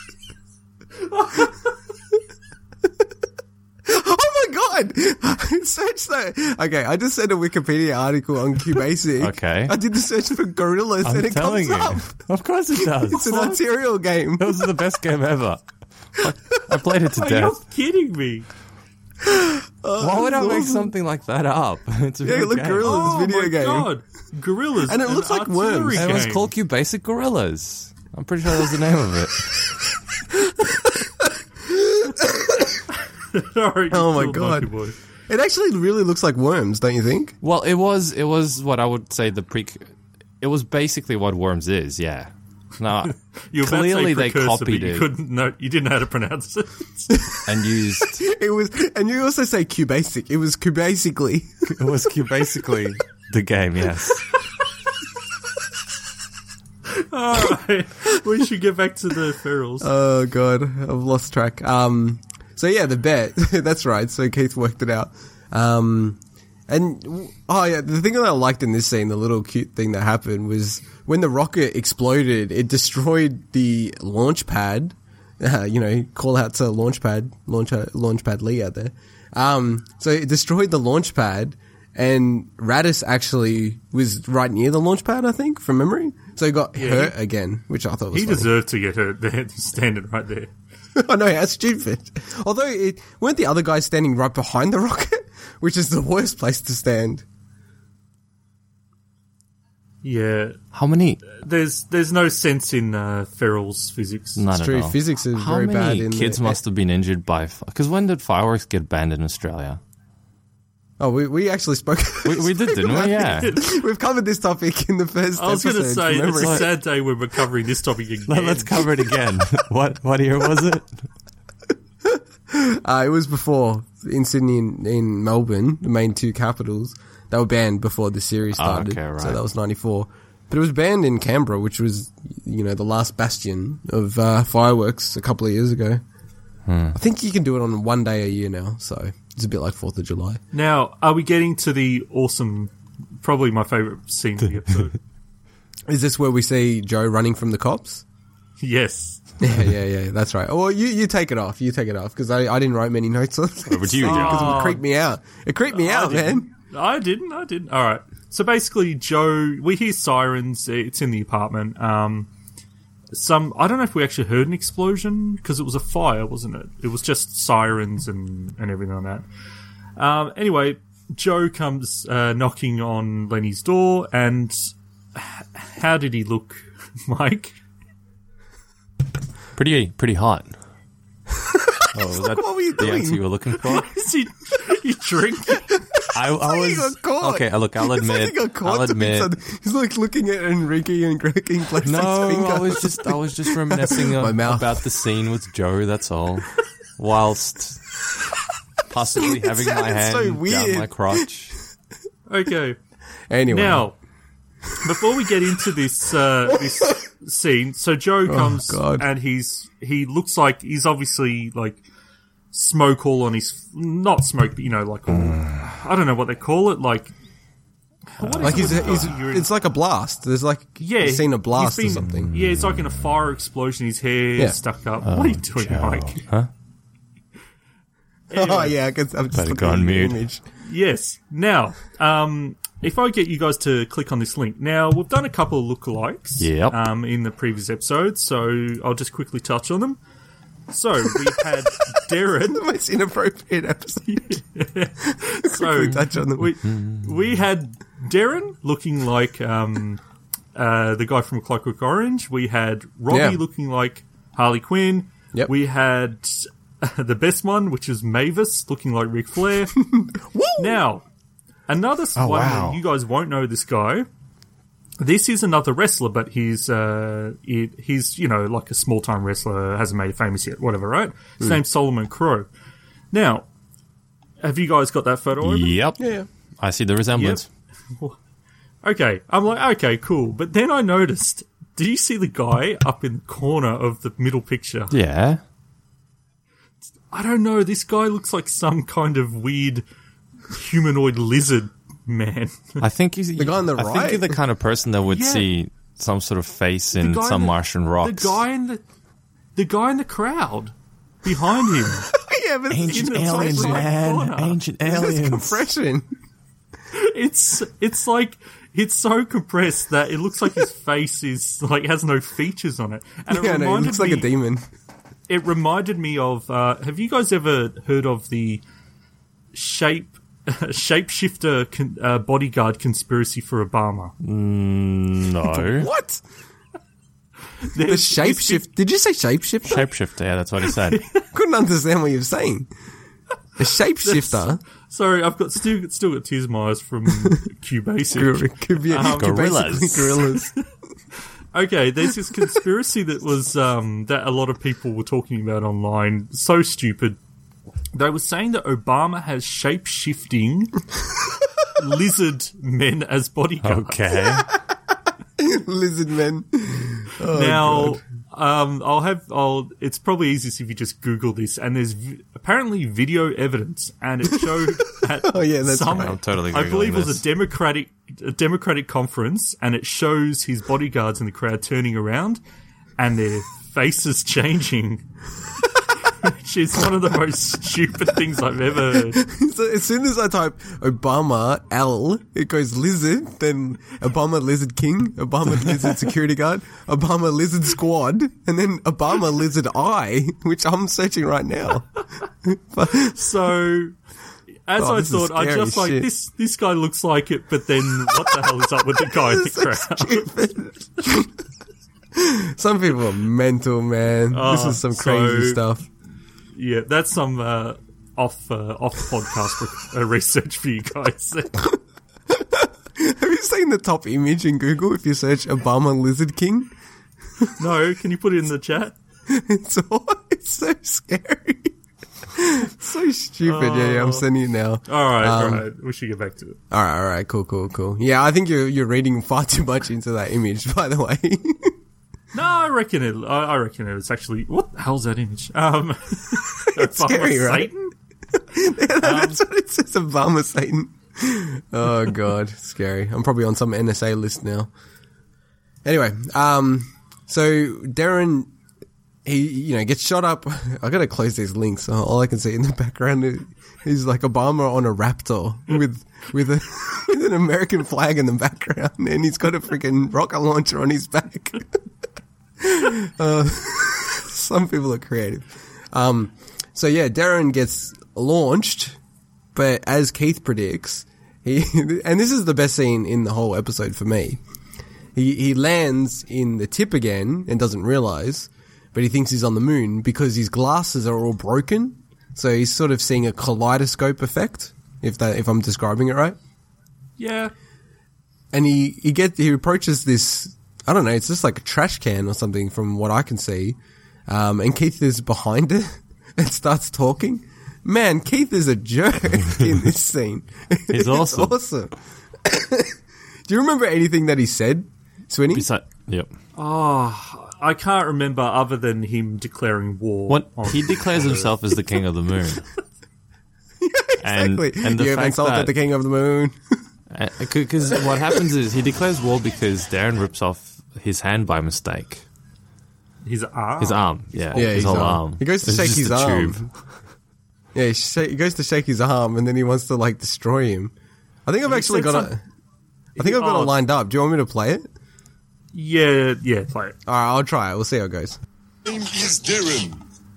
Oh my god! Search that. Okay, I just said a Wikipedia article on QBasic. Okay. I did the search for gorillas and it telling comes you. up. Of course it does. It's an arterial game. That was the best game ever. I played it to Are you death. kidding me? Why would I make something like that up? It's a Yeah, real look, game. gorillas video my game. God. Gorillas. And it looks like artillery worms. And it was game. called QBasic Gorillas. I'm pretty sure that was the name of it. Sorry, Oh my you killed God. Monkey Boy. It actually really looks like worms, don't you think? Well, it was what I would say it was basically what Worms is, yeah. No, You were about to say clearly they precursor, copied but you it couldn't know. You didn't know how to pronounce it. and used. It was, and you also say QBasic. It was QBasically. It was basically the game, yes. All right, we should get back to the ferals. Oh god, I've lost track. So yeah, the bet. That's right. So Keith worked it out. And oh yeah, the thing that I liked in this scene, the little cute thing that happened was when the rocket exploded, it destroyed the launch pad. Call out to Launchpad Lee out there. So it destroyed the launch pad, and Radis actually was right near the launch pad, I think, from memory. So he got hurt again, which I thought was He funny. deserved to get hurt there, standing right there. I know, how stupid. Although, weren't the other guys standing right behind the rocket? Which is the worst place to stand. Yeah, How many? there's no sense in ferals physics. None It's at true, all. physics is How very many bad in kids the- must have been injured by... Because when did fireworks get banned in Australia? Oh, we actually spoke... We did, didn't we? Yeah. We've covered this topic in the first I was going to episode. say, from it's memory. a sad day when we're covering this topic again. Let's cover it again. What year was it? It was before, in Sydney and in Melbourne, the main two capitals. They were banned before the series started. okay, right. So that was 94. But it was banned in Canberra, which was, the last bastion of fireworks a couple of years ago. I think you can do it on one day a year now, so it's a bit like 4th of July. Now, are we getting to the awesome, probably my favourite scene of the episode? Is this where we see Joe running from the cops? Yes. Yeah, that's right. Well, you take it off. You take it off, because I didn't write many notes on it. But you did. Because it would creep me out. It creeped me out, man. I didn't. All right. So basically, Joe, we hear sirens. It's in the apartment. I don't know if we actually heard an explosion because it was a fire, wasn't it? It was just sirens and everything like that. Anyway, Joe comes knocking on Lenny's door, and how did he look, Mike? Pretty hot. Oh, was that What were you the doing? answer you were looking for? Is he drinking? I He was got caught. okay. Look, I'll It's like admit. he got caught I'll to be admit. He's like looking at Enrique and cracking plastic No, finger. I was just reminiscing My mouth. about the scene with Joe. That's all. Whilst possibly having my sounded hand so down weird. my crotch. Okay. Anyway. Now, before we get into this this scene, so Joe comes God. and he looks like he's obviously like smoke all on his not smoke, but like I don't know what they call it, like it's like a blast. There's like you've seen a blast or something. Yeah, it's like in a fire explosion. His hair stuck up. What are you doing, Mike? Huh? Oh yeah, I'm just Better looking go at on the mute. image. Yes. Now, if I get you guys to click on this link. Now, we've done a couple of lookalikes Yep. in the previous episode, so I'll just quickly touch on them. So, we had Darren. The most inappropriate episode. So, touch on them. we had Darren looking like the guy from Clockwork Orange. We had Robbie Yeah. looking like Harley Quinn. Yep. We had the best one, which is Mavis, looking like Ric Flair. Now, Another one, wow. you guys won't know this guy. This is another wrestler, but he's like a small-time wrestler, hasn't made it famous yet, whatever, right? His name's Solomon Crow. Now, have you guys got that photo open? Yep. Yeah. I see the resemblance. Yep. Okay, I'm like, okay, cool. But then I noticed, do you see the guy up in the corner of the middle picture? Yeah. I don't know, this guy looks like some kind of weird humanoid lizard man. I think he's The guy on the I think right? you're the kind of person that would Yeah. see some sort of face in guy some in the- Martian rocks. The guy in the crowd behind him. Yeah, but Ancient in the aliens, top right man. corner. Ancient it's aliens. compression. It's like it's so compressed that it looks like his face is like has no features on it. And Yeah, no, he reminded looks like a me- demon. It reminded me of. Have you guys ever heard of the shapeshifter bodyguard conspiracy for Obama? No. What? The shapeshift. Did you say shapeshifter? Shapeshifter, yeah, that's what he said. Couldn't understand what you're saying. A shapeshifter. Sorry, I've got still got tears in my eyes from Q Basic. Could be Gorillas. basically gorillas. Okay, there's this conspiracy that was that a lot of people were talking about online. So stupid. They were saying that Obama has shape-shifting lizard men as bodyguards. Okay. Lizard men. Oh, Now, God. it's probably easiest if you just Google this, and there's apparently video evidence, and it showed at Oh, yeah, that's some, right. I'm totally I believe it Googling was this. a Democratic conference, and it shows his bodyguards in the crowd turning around, and their faces changing. Which is one of the most stupid things I've ever heard. So as soon as I type Obama L, it goes lizard, then Obama Lizard King, Obama Lizard Security Guard, Obama Lizard Squad, and then Obama Lizard Eye, which I'm searching right now. So, as Oh, I this is thought, I scary just like, shit. this guy looks like it, but then what the hell is up with the guy in the crowd? Some people are mental, man. This is some crazy so- stuff. Yeah, that's some off podcast research for you guys. Have you seen the top image in Google if you search Obama Lizard King? No, can you put it in the chat? It's so scary. So stupid. Yeah, I'm sending it now. All right, we should get back to it. All right. Cool. Yeah, I think you're reading far too much into that image, by the way. No, I reckon it was actually, what the hell's that image? It's scary, right? Satan? That's what it says, Obama Satan. Oh, God. Scary. I'm probably on some NSA list now. Anyway, so Darren, he, gets shot up. I gotta close these links. All I can see in the background is like Obama on a Raptor with an American flag in the background, and he's got a freaking rocket launcher on his back. Some people are creative. So yeah, Darren gets launched, but as Keith predicts, and this is the best scene in the whole episode for me. He lands in the tip again and doesn't realize, but he thinks he's on the moon because his glasses are all broken. So he's sort of seeing a kaleidoscope effect, if I'm describing it right. Yeah. And he approaches this, I don't know, it's just like a trash can or something from what I can see. And Keith is behind it and starts talking. Man, Keith is a jerk in this scene. He's awesome. It's awesome. Do you remember anything that he said, Swinny? Yep. Oh, I can't remember other than him declaring war. What on- he declares himself as the king of the moon. Exactly. And the you have fact insulted that- the king of the moon. Because what happens is he declares war because Darren rips off his hand by mistake. his arm. His arm, yeah. Yeah, his whole arm. He goes to It's shake just his a arm. tube. Yeah, he goes to shake his arm, and then he wants to like destroy him. I think I've actually said got it lined up. Do you want me to play it? Yeah, play it. All right, I'll try it. We'll see how it goes. Name is Darren.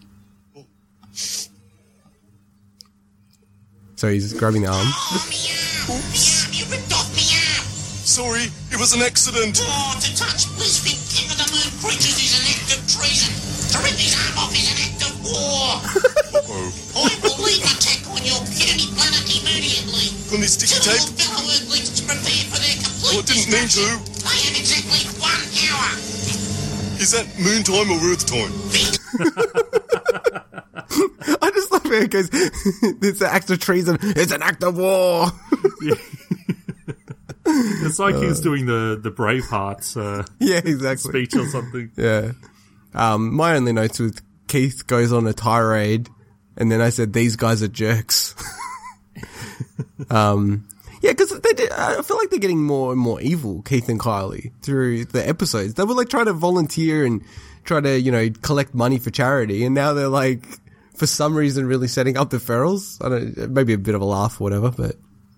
So he's grabbing the arm. You ripped off me arm. Sorry, it was an accident. Oh, to touch Brisbane King of the Moon creatures is an act of treason. To rip his arm off is an act of war. Uh-oh. I will lead an attack on your puny planet immediately. on this sticky tape? Fellow Earthlings to prepare for their complete Well, I didn't mean to. They have exactly 1 hour. Is that moon time or Earth time? I just love it because it's an act of treason. It's an act of war. It's like he was doing the Braveheart Yeah, exactly. speech or something. Yeah. My only notes with Keith goes on a tirade, and then I said, these guys are jerks. Yeah, because I feel like they're getting more and more evil, Keith and Kylie, through the episodes. They were like trying to volunteer and try to, collect money for charity, and now they're like, for some reason, really setting up the Ferals. I don't, maybe a bit of a laugh or whatever, but.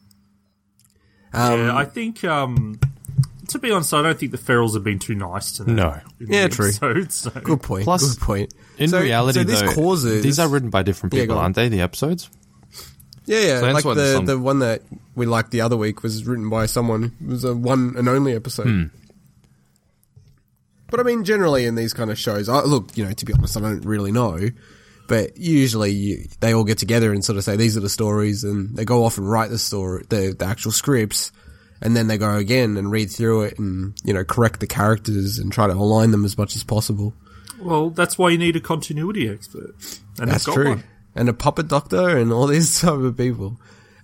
Yeah, I think, to be honest, I don't think the Ferals have been too nice to them. No. Yeah, true. Episode, so. Good point. Plus, good point. In reality, this though, causes, these are written by different people, go on. aren't they, the episodes? Yeah. So Like that's the one that we liked the other week was written by someone. It was a one and only episode. But I mean, generally in these kind of shows, look, to be honest, I don't really know. But usually they all get together and sort of say, these are the stories, and they go off and write the story, the actual scripts, and then they go again and read through it and, correct the characters and try to align them as much as possible. Well, that's why you need a continuity expert. And That's they've got true. one. And a puppet doctor and all these type of people.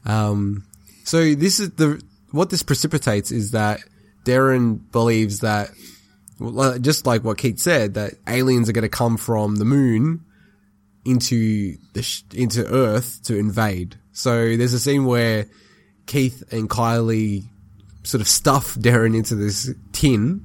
So this is what this precipitates is that Darren believes that, just like what Keith said, that aliens are going to come from the moon into Earth to invade. So there's a scene where Keith and Kylie sort of stuff Darren into this tin.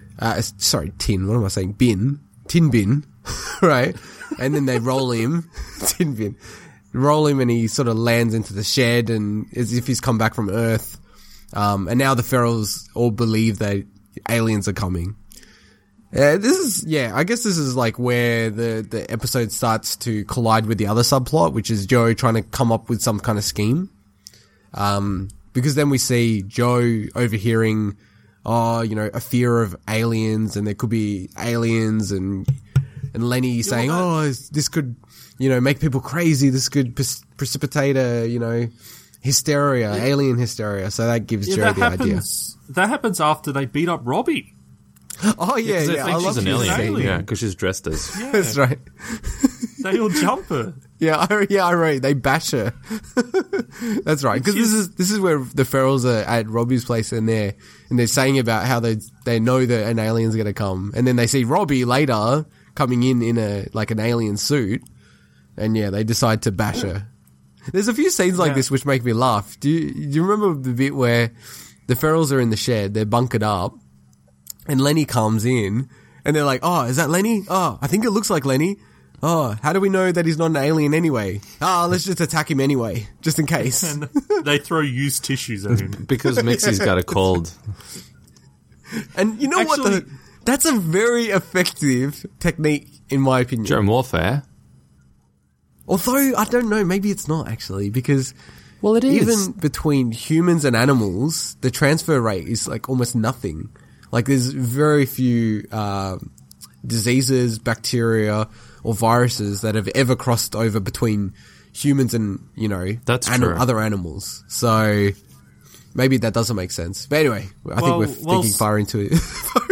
Tin. What am I saying? Tin bin. Right? And then they roll him. Tin bin. Roll him and he sort of lands into the shed and as if he's come back from Earth. And now the Ferals all believe that aliens are coming. I guess this is like where the episode starts to collide with the other subplot, which is Joe trying to come up with some kind of scheme. Because then we see Joe overhearing, a fear of aliens, and there could be aliens, and Lenny saying, this could, make people crazy. This could precipitate a, hysteria, alien hysteria. So that gives Joe the idea. That happens after they beat up Robbie. Oh yeah, I love she's an this alien. scene. Yeah, because she's dressed as. Yeah. That's right. They all jump her. I wrote. They bash her. That's right. Because this is where the Ferals are at Robbie's place, and they're saying about how they know that an alien's going to come, and then they see Robbie later coming in an alien suit, and they decide to bash her. There's a few scenes like this which make me laugh. Do you remember the bit where the Ferals are in the shed, they're bunkered up, and Lenny comes in, and they're like, "Oh, is that Lenny? Oh, I think it looks like Lenny. Oh, how do we know that he's not an alien anyway? Let's just attack him anyway, just in case." And they throw used tissues at him. Because Mixie's got a cold. And you know what? That's a very effective technique, in my opinion. Germ warfare. Although, I don't know, maybe it's not actually, because it is. Even between humans and animals, the transfer rate is like almost nothing. Like there's very few diseases, bacteria, or viruses that have ever crossed over between humans and, That's true. other animals. So maybe that doesn't make sense. But anyway, I think we're thinking far into it.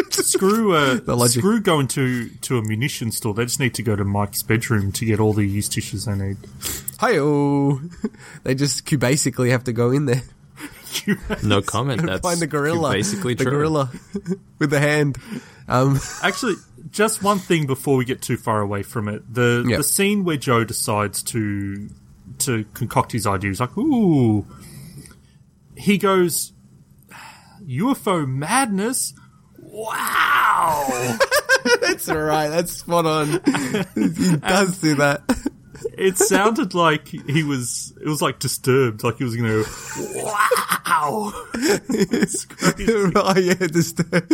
Screw going to a munition store. They just need to go to Mike's bedroom to get all the used tissues they need. Hi-oh. They just basically have to go in there. No comment. That's find the gorilla. Basically the true. gorilla with the hand. Actually, just one thing before we get too far away from it. The scene where Joe decides to concoct his idea is like, ooh. He goes, UFO madness? Wow! That's right. That's spot on. He does do that. It sounded like it was like Disturbed, like he was going to, wow! It's crazy. Oh, yeah, Disturbed.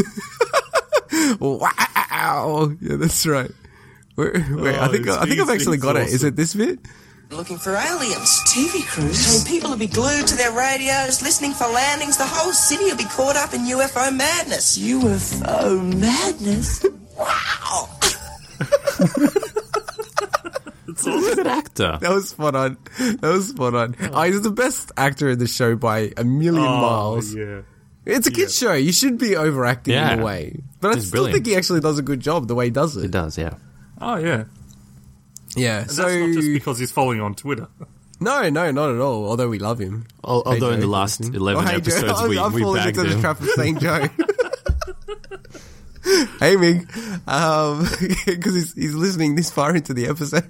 Wow! Yeah, that's right. Wait, I think I've actually got it. Is it this bit? Looking for aliens. TV crews. And people will be glued to their radios, listening for landings. The whole city will be caught up in UFO madness. UFO madness? Wow! It's awesome. good actor. That was spot on. Oh, he's the best actor in the show by a million miles. Yeah. It's a kid's show. You should be overacting in a way. But I still think he actually does a good job the way he does it. He does, yeah. Oh, yeah. Yeah, And that's not just because he's following on Twitter. No, not at all. Although we love him. Although in the last 11 episodes Joe. we fallen bagged into the him. trap of saying Joe. Hey, Mig. Because he's listening this far into the episode.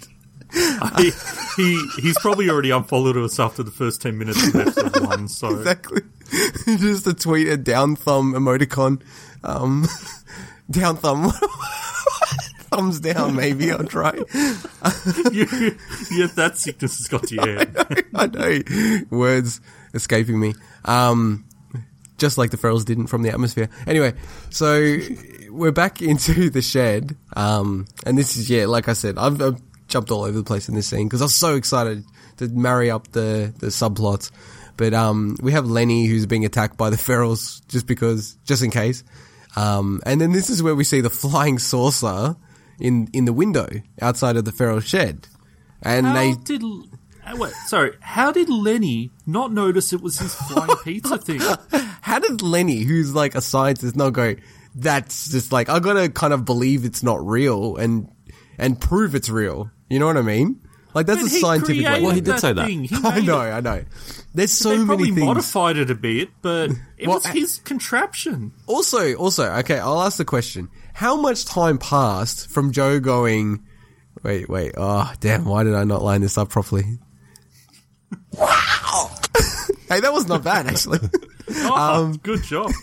He's probably already unfollowed us after the first 10 minutes of episode 1, so... Exactly. Just a tweet, a down thumb emoticon. Down thumb. Thumbs down, maybe. I'll try. Yeah, that sickness has got to your head. I know. Words escaping me. Just like the Ferals didn't from the atmosphere. Anyway, so we're back into the shed. And this is, like I said, I've jumped all over the place in this scene because I was so excited to marry up the subplots. But we have Lenny who's being attacked by the Ferals just in case. And then this is where we see the flying saucer in the window outside of the Feral shed. And how did Lenny not notice it was his flying pizza thing? How did Lenny, who's like a scientist, not go, that's just like, I gotta kind of believe it's not real and prove it's real. You know what I mean? Like, that's a scientific way. Well, he did say that. I know. There's so many probably things. Modified it a bit, but it was his contraption. Also, okay, I'll ask the question. How much time passed from Joe going, wait, oh, damn, why did I not line this up properly? Wow! Hey, that was not bad, actually. Good job.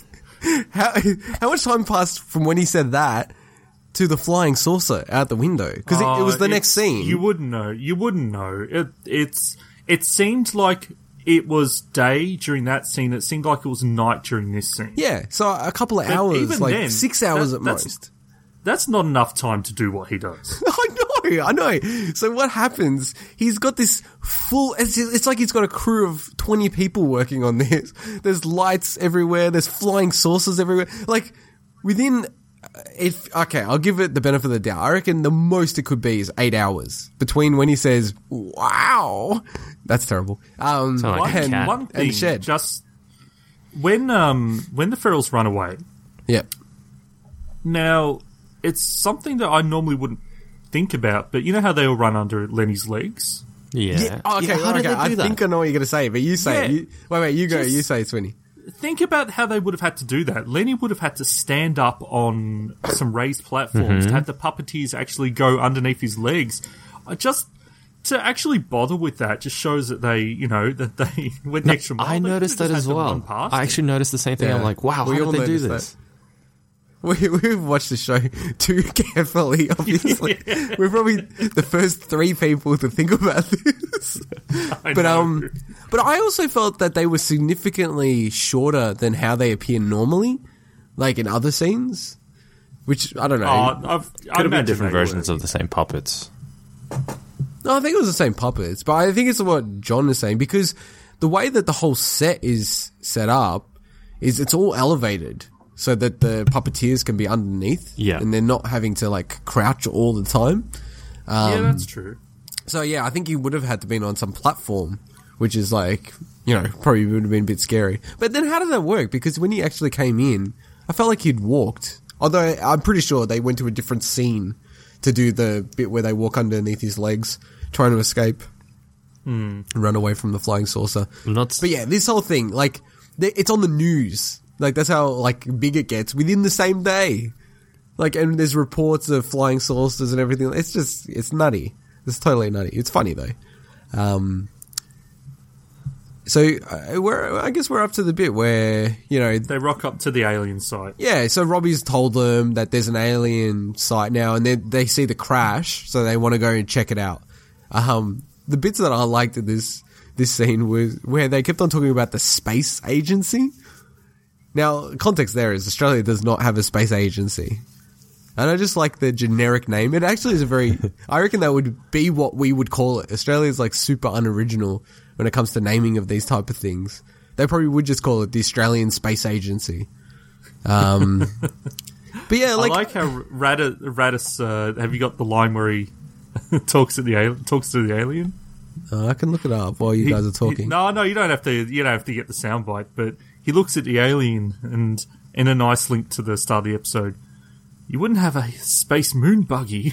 How much time passed from when he said that to the flying saucer out the window? Because it was the next scene. You wouldn't know. It seemed like it was day during that scene. It seemed like it was night during this scene. Yeah, so a couple of hours, like then, 6 hours at most. That's not enough time to do what he does. I know. So what happens, he's got this full, it's like he's got a crew of 20 people working on this. There's lights everywhere, there's flying saucers everywhere. Like, within... I'll give it the benefit of the doubt. I reckon the most it could be is 8 hours between when he says, wow, that's terrible. One thing, shed. Just when the Ferals run away. Yep. Now, it's something that I normally wouldn't think about, but you know how they all run under Lenny's legs? Yeah. I think I know what you're going to say, but you say it. Wait, you go. You say it, Swinny. Think about how they would have had to do that. Lenny would have had to stand up on some raised platforms to have the puppeteers actually go underneath his legs. To actually bother with that just shows that they went the extra mile. I noticed that as well. I actually noticed the same thing. Yeah. I'm like, wow, how did they do this? We've watched the show too carefully, obviously. Yeah. We're probably the first 3 people to think about this. But I also felt that they were significantly shorter than how they appear normally, like in other scenes. Which, I don't know. Could have been different versions of the same puppets. No, I think it was the same puppets, but I think it's what John is saying, because the way that the whole set is set up is it's all elevated so that the puppeteers can be underneath, and they're not having to like crouch all the time. Yeah, that's true. So yeah, I think he would have had to been on some platform, which is like, probably would have been a bit scary. But then how did that work? Because when he actually came in, I felt like he'd walked. Although I'm pretty sure they went to a different scene to do the bit where they walk underneath his legs, trying to escape and run away from the flying saucer. But yeah, this whole thing, like, it's on the news. Like, that's how, like, big it gets within the same day. Like, and there's reports of flying saucers and everything. It's just, it's nutty. It's totally nutty. It's funny, though. So, I guess we're up to the bit where, they rock up to the alien site. Yeah, so Robbie's told them that there's an alien site now, and they see the crash, so they want to go and check it out. The bits that I liked in this scene was where they kept on talking about the space agency. Now, context there is Australia does not have a space agency. And I just like the generic name. It actually is I reckon that would be what we would call it. Australia is like super unoriginal when it comes to naming of these type of things. They probably would just call it the Australian Space Agency. But yeah, I like how Radis, have you got the line where he talks to the alien. I can look it up while you guys are talking. No, you don't have to. You don't have to get the soundbite, but he looks at the alien, and in a nice link to the start of the episode, you wouldn't have a space moon buggy.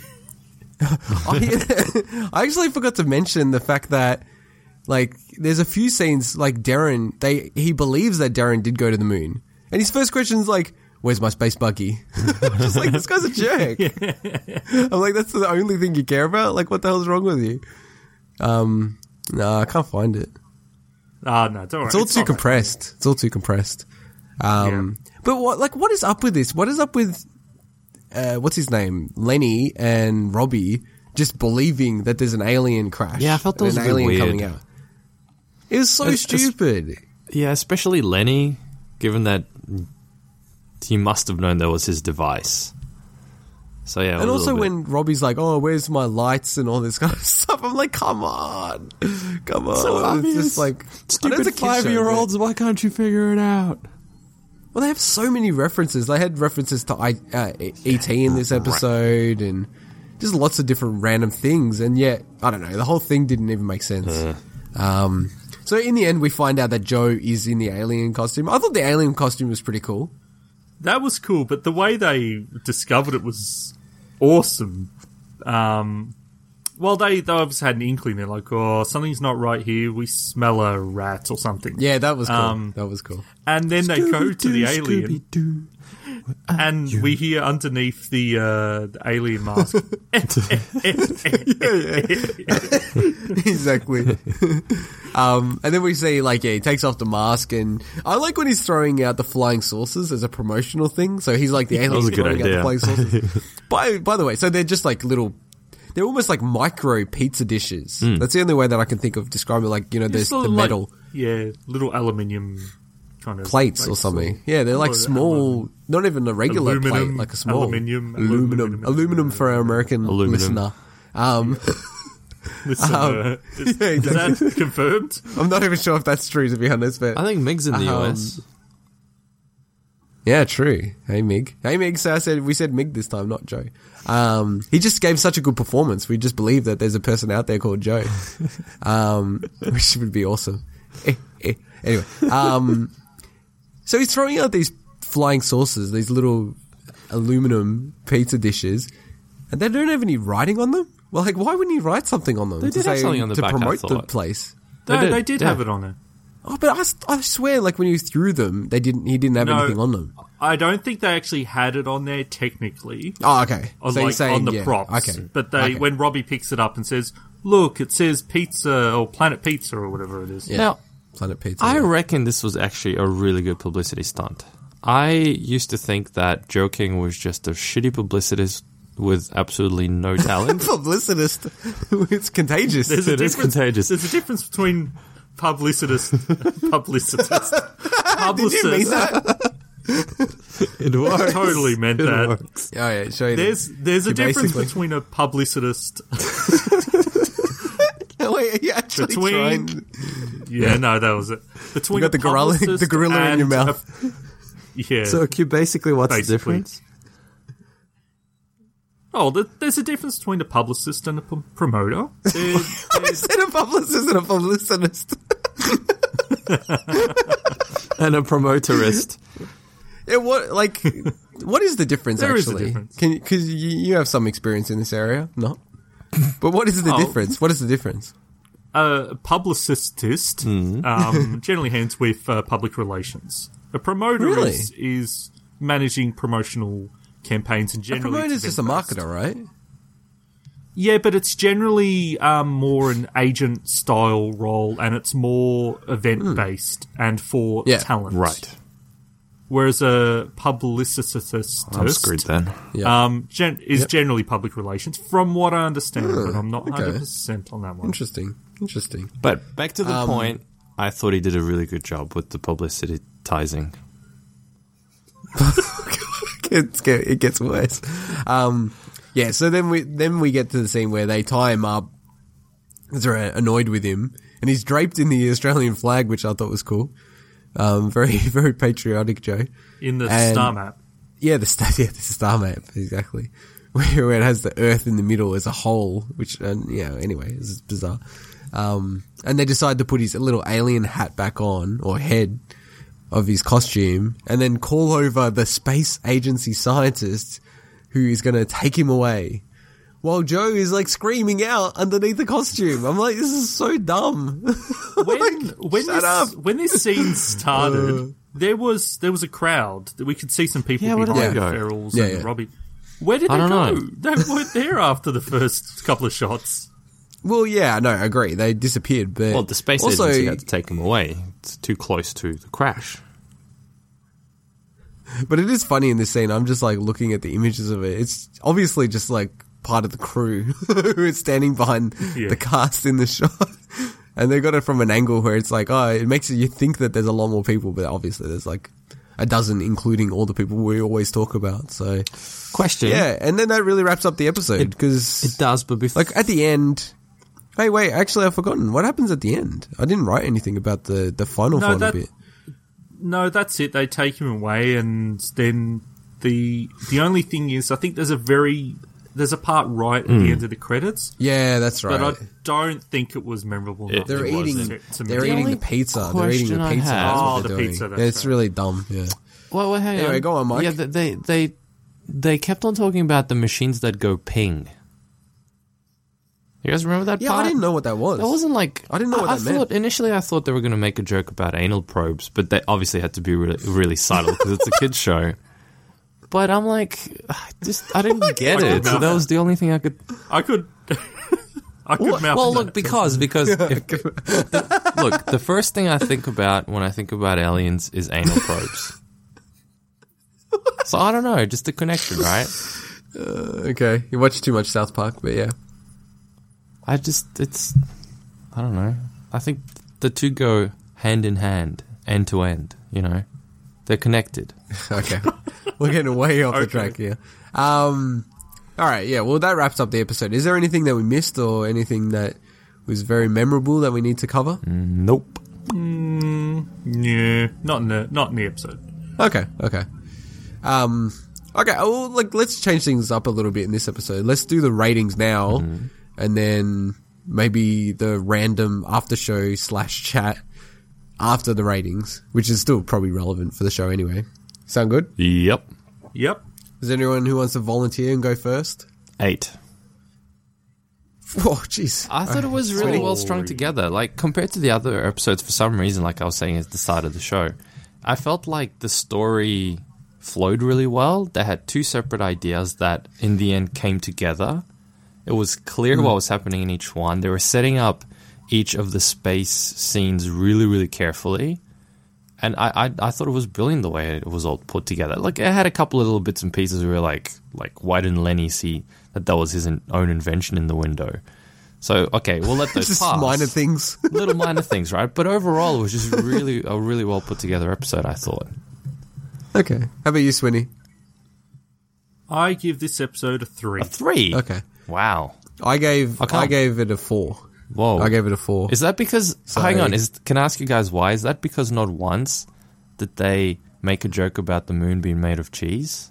I actually forgot to mention the fact that, like, there's a few scenes like Darren. He believes that Darren did go to the moon, and his first question is like, "Where's my space buggy?" I'm just like, this guy's a jerk. I'm like, that's the only thing you care about. Like, what the hell's wrong with you? No, I can't find it. No, don't worry. It's all too compressed. It's all too compressed. But what is up with this? What is up with what's his name? Lenny and Robbie just believing that there's an alien crash. Yeah, I felt that was an a bit alien weird. coming out. It was so stupid. Yeah, especially Lenny, given that he must have known that was his device. So yeah, and also when Robbie's like, "Oh, where's my lights?" and all this kind of stuff, I'm like, "Come on." So it's just like stupid 5-year-olds. Why can't you figure it out? Well, they have so many references. They had references to E.T. in this episode, and just lots of different random things. And yet, I don't know, the whole thing didn't even make sense. So in the end, we find out that Joe is in the alien costume. I thought the alien costume was pretty cool. That was cool, but the way they discovered it was awesome. Well, they obviously had an inkling. They're like, "Oh, something's not right here. We smell a rat or something." Yeah, that was cool. That was cool. And then they go to the alien, and we hear underneath the alien mask. Exactly. And then we see, like, he takes off the mask, and I like when he's throwing out the flying saucers as a promotional thing. So he's like the alien throwing out the flying saucers. By the way, so they're just like they're almost like micro pizza dishes. That's the only way that I can think of describing it. Like, you know, there's the metal. Little aluminium kind of plates or something. Yeah, they're like small, not even a regular plate, like a small aluminum for our American listener. Is that confirmed? I'm not even sure if that's true, to be honest. But I think Mig's in the US. Yeah, true. Hey, Mig. So we said Mig this time, not Joe. He just gave such a good performance. We just believe that there's a person out there called Joe, which would be awesome. Anyway, so he's throwing out these flying saucers, these little aluminum pizza dishes, and they don't have any writing on them. Well, like, why wouldn't he write something on them? They did have something on the back, to promote the place. They did have it on it. Oh, but I swear, like, when he threw them, he didn't have anything on them. I don't think they actually had it on there technically. Oh, okay. So you're saying, on the props. Okay. But when Robbie picks it up and says, "Look, it says pizza or Planet Pizza or whatever it is." Yeah. Now, Planet Pizza. I reckon this was actually a really good publicity stunt. I used to think that Joe King was just a shitty publicist with absolutely no talent. Publicist. It's contagious. It is contagious. There's a difference between publicist. Did you mean that? It works. I totally meant that. Works. Oh, yeah, show you There's a difference between a publicist. Wait, you actually trying? Yeah, no, that was it. Between you got the gorilla in your mouth. Yeah. So, basically, what's the difference? Oh, there's a difference between a publicist and a promoter. I said a publicist and a publicist. And a promoterist. Yeah, what is the difference, There is a actually? difference. Because you have some experience in this area, no? But what is the difference? What is the difference? A publicist generally hands with public relations. A promoter is managing promotional campaigns and generally... A promoter is just a marketer, right? Yeah, but it's generally more an agent-style role, and it's more event-based and for talent. Right. Whereas a publicist... I'm screwed then. Is generally public relations, from what I understand, but I'm not 100% on that one. Interesting. But back to the point, I thought he did a really good job with the publicitizing. It gets worse. Yeah, so then we get to the scene where they tie him up because they're annoyed with him, and he's draped in the Australian flag, which I thought was cool. Very, very patriotic, Joe. In the star map. Yeah, the star map, exactly. where it has the Earth in the middle as a hole, which, anyway, it's bizarre. And they decide to put his little alien hat back on, or head of his costume, and then call over the space agency scientist who is going to take him away. While Joe is like screaming out underneath the costume. I'm like, this is so dumb. When this scene started, there was a crowd. We could see some people behind Ferrells and Robbie. Where did they go? They weren't there after the first couple of shots. Well, yeah, no, I agree. They disappeared, but the space agency had to take them away. It's too close to the crash. But it is funny in this scene. I'm just like looking at the images of it. It's obviously just like part of the crew who is standing behind the cast in the shot. And they got it from an angle where it's like, it makes you think that there's a lot more people, but obviously there's like a dozen, including all the people we always talk about. So, question. Yeah, and then that really wraps up the episode because it does, but like at the end. Hey, wait, actually I've forgotten. What happens at the end? I didn't write anything about the final bit. No, that's it. They take him away, and then the only thing is, I think there's a part right at the end of the credits. Yeah, that's right. But I don't think it was memorable enough. They're eating the pizza. They're eating the pizza. Oh, the pizza. It's really dumb. Yeah. Well, hang on. Anyway, go on, Mike. Yeah, they kept on talking about the machines that go ping. You guys remember that part? Yeah, I didn't know what that was. It wasn't like... I didn't know what that meant. Initially, I thought they were going to make a joke about anal probes, but they obviously had to be really, really subtle because it's a kid's show. But I'm like, I didn't get it. So that was the only thing I could mouth. Well, look, because look, the first thing I think about when I think about aliens is anal probes. So I don't know, just the connection, right? Okay, you watch too much South Park, but yeah. I don't know. I think the two go hand in hand, end to end, you know? They're connected. Okay. We're getting way off the track here. Alright, yeah, well that wraps up the episode. Is there anything that we missed or anything that was very memorable that we need to cover? Nope. Yeah, not in the episode. Okay. Okay, well, let's change things up a little bit in this episode. Let's do the ratings now. Mm-hmm. And then maybe the random after show / chat after the ratings, which is still probably relevant for the show anyway. Sound good? Yep. Is there anyone who wants to volunteer and go first? 8. Oh, jeez. I thought it was really well strung together. Like, compared to the other episodes, for some reason, like I was saying at the start of the show, I felt like the story flowed really well. They had 2 separate ideas that, in the end, came together. It was clear what was happening in each one. They were setting up each of the space scenes really, really carefully. And I thought it was brilliant the way it was all put together. Like, it had a couple of little bits and pieces where like why didn't Lenny see that was his own invention in the window? So, okay, we'll let those just pass. Minor things. Little minor things, right? But overall, it was just really a really well put together episode, I thought. Okay. How about you, Swinny? I give this episode a 3. A 3? Okay. Wow. I gave it a 4. Whoa. I gave it a 4. Is that because... hang on. Can I ask you guys why? Is that because not once did they make a joke about the moon being made of cheese?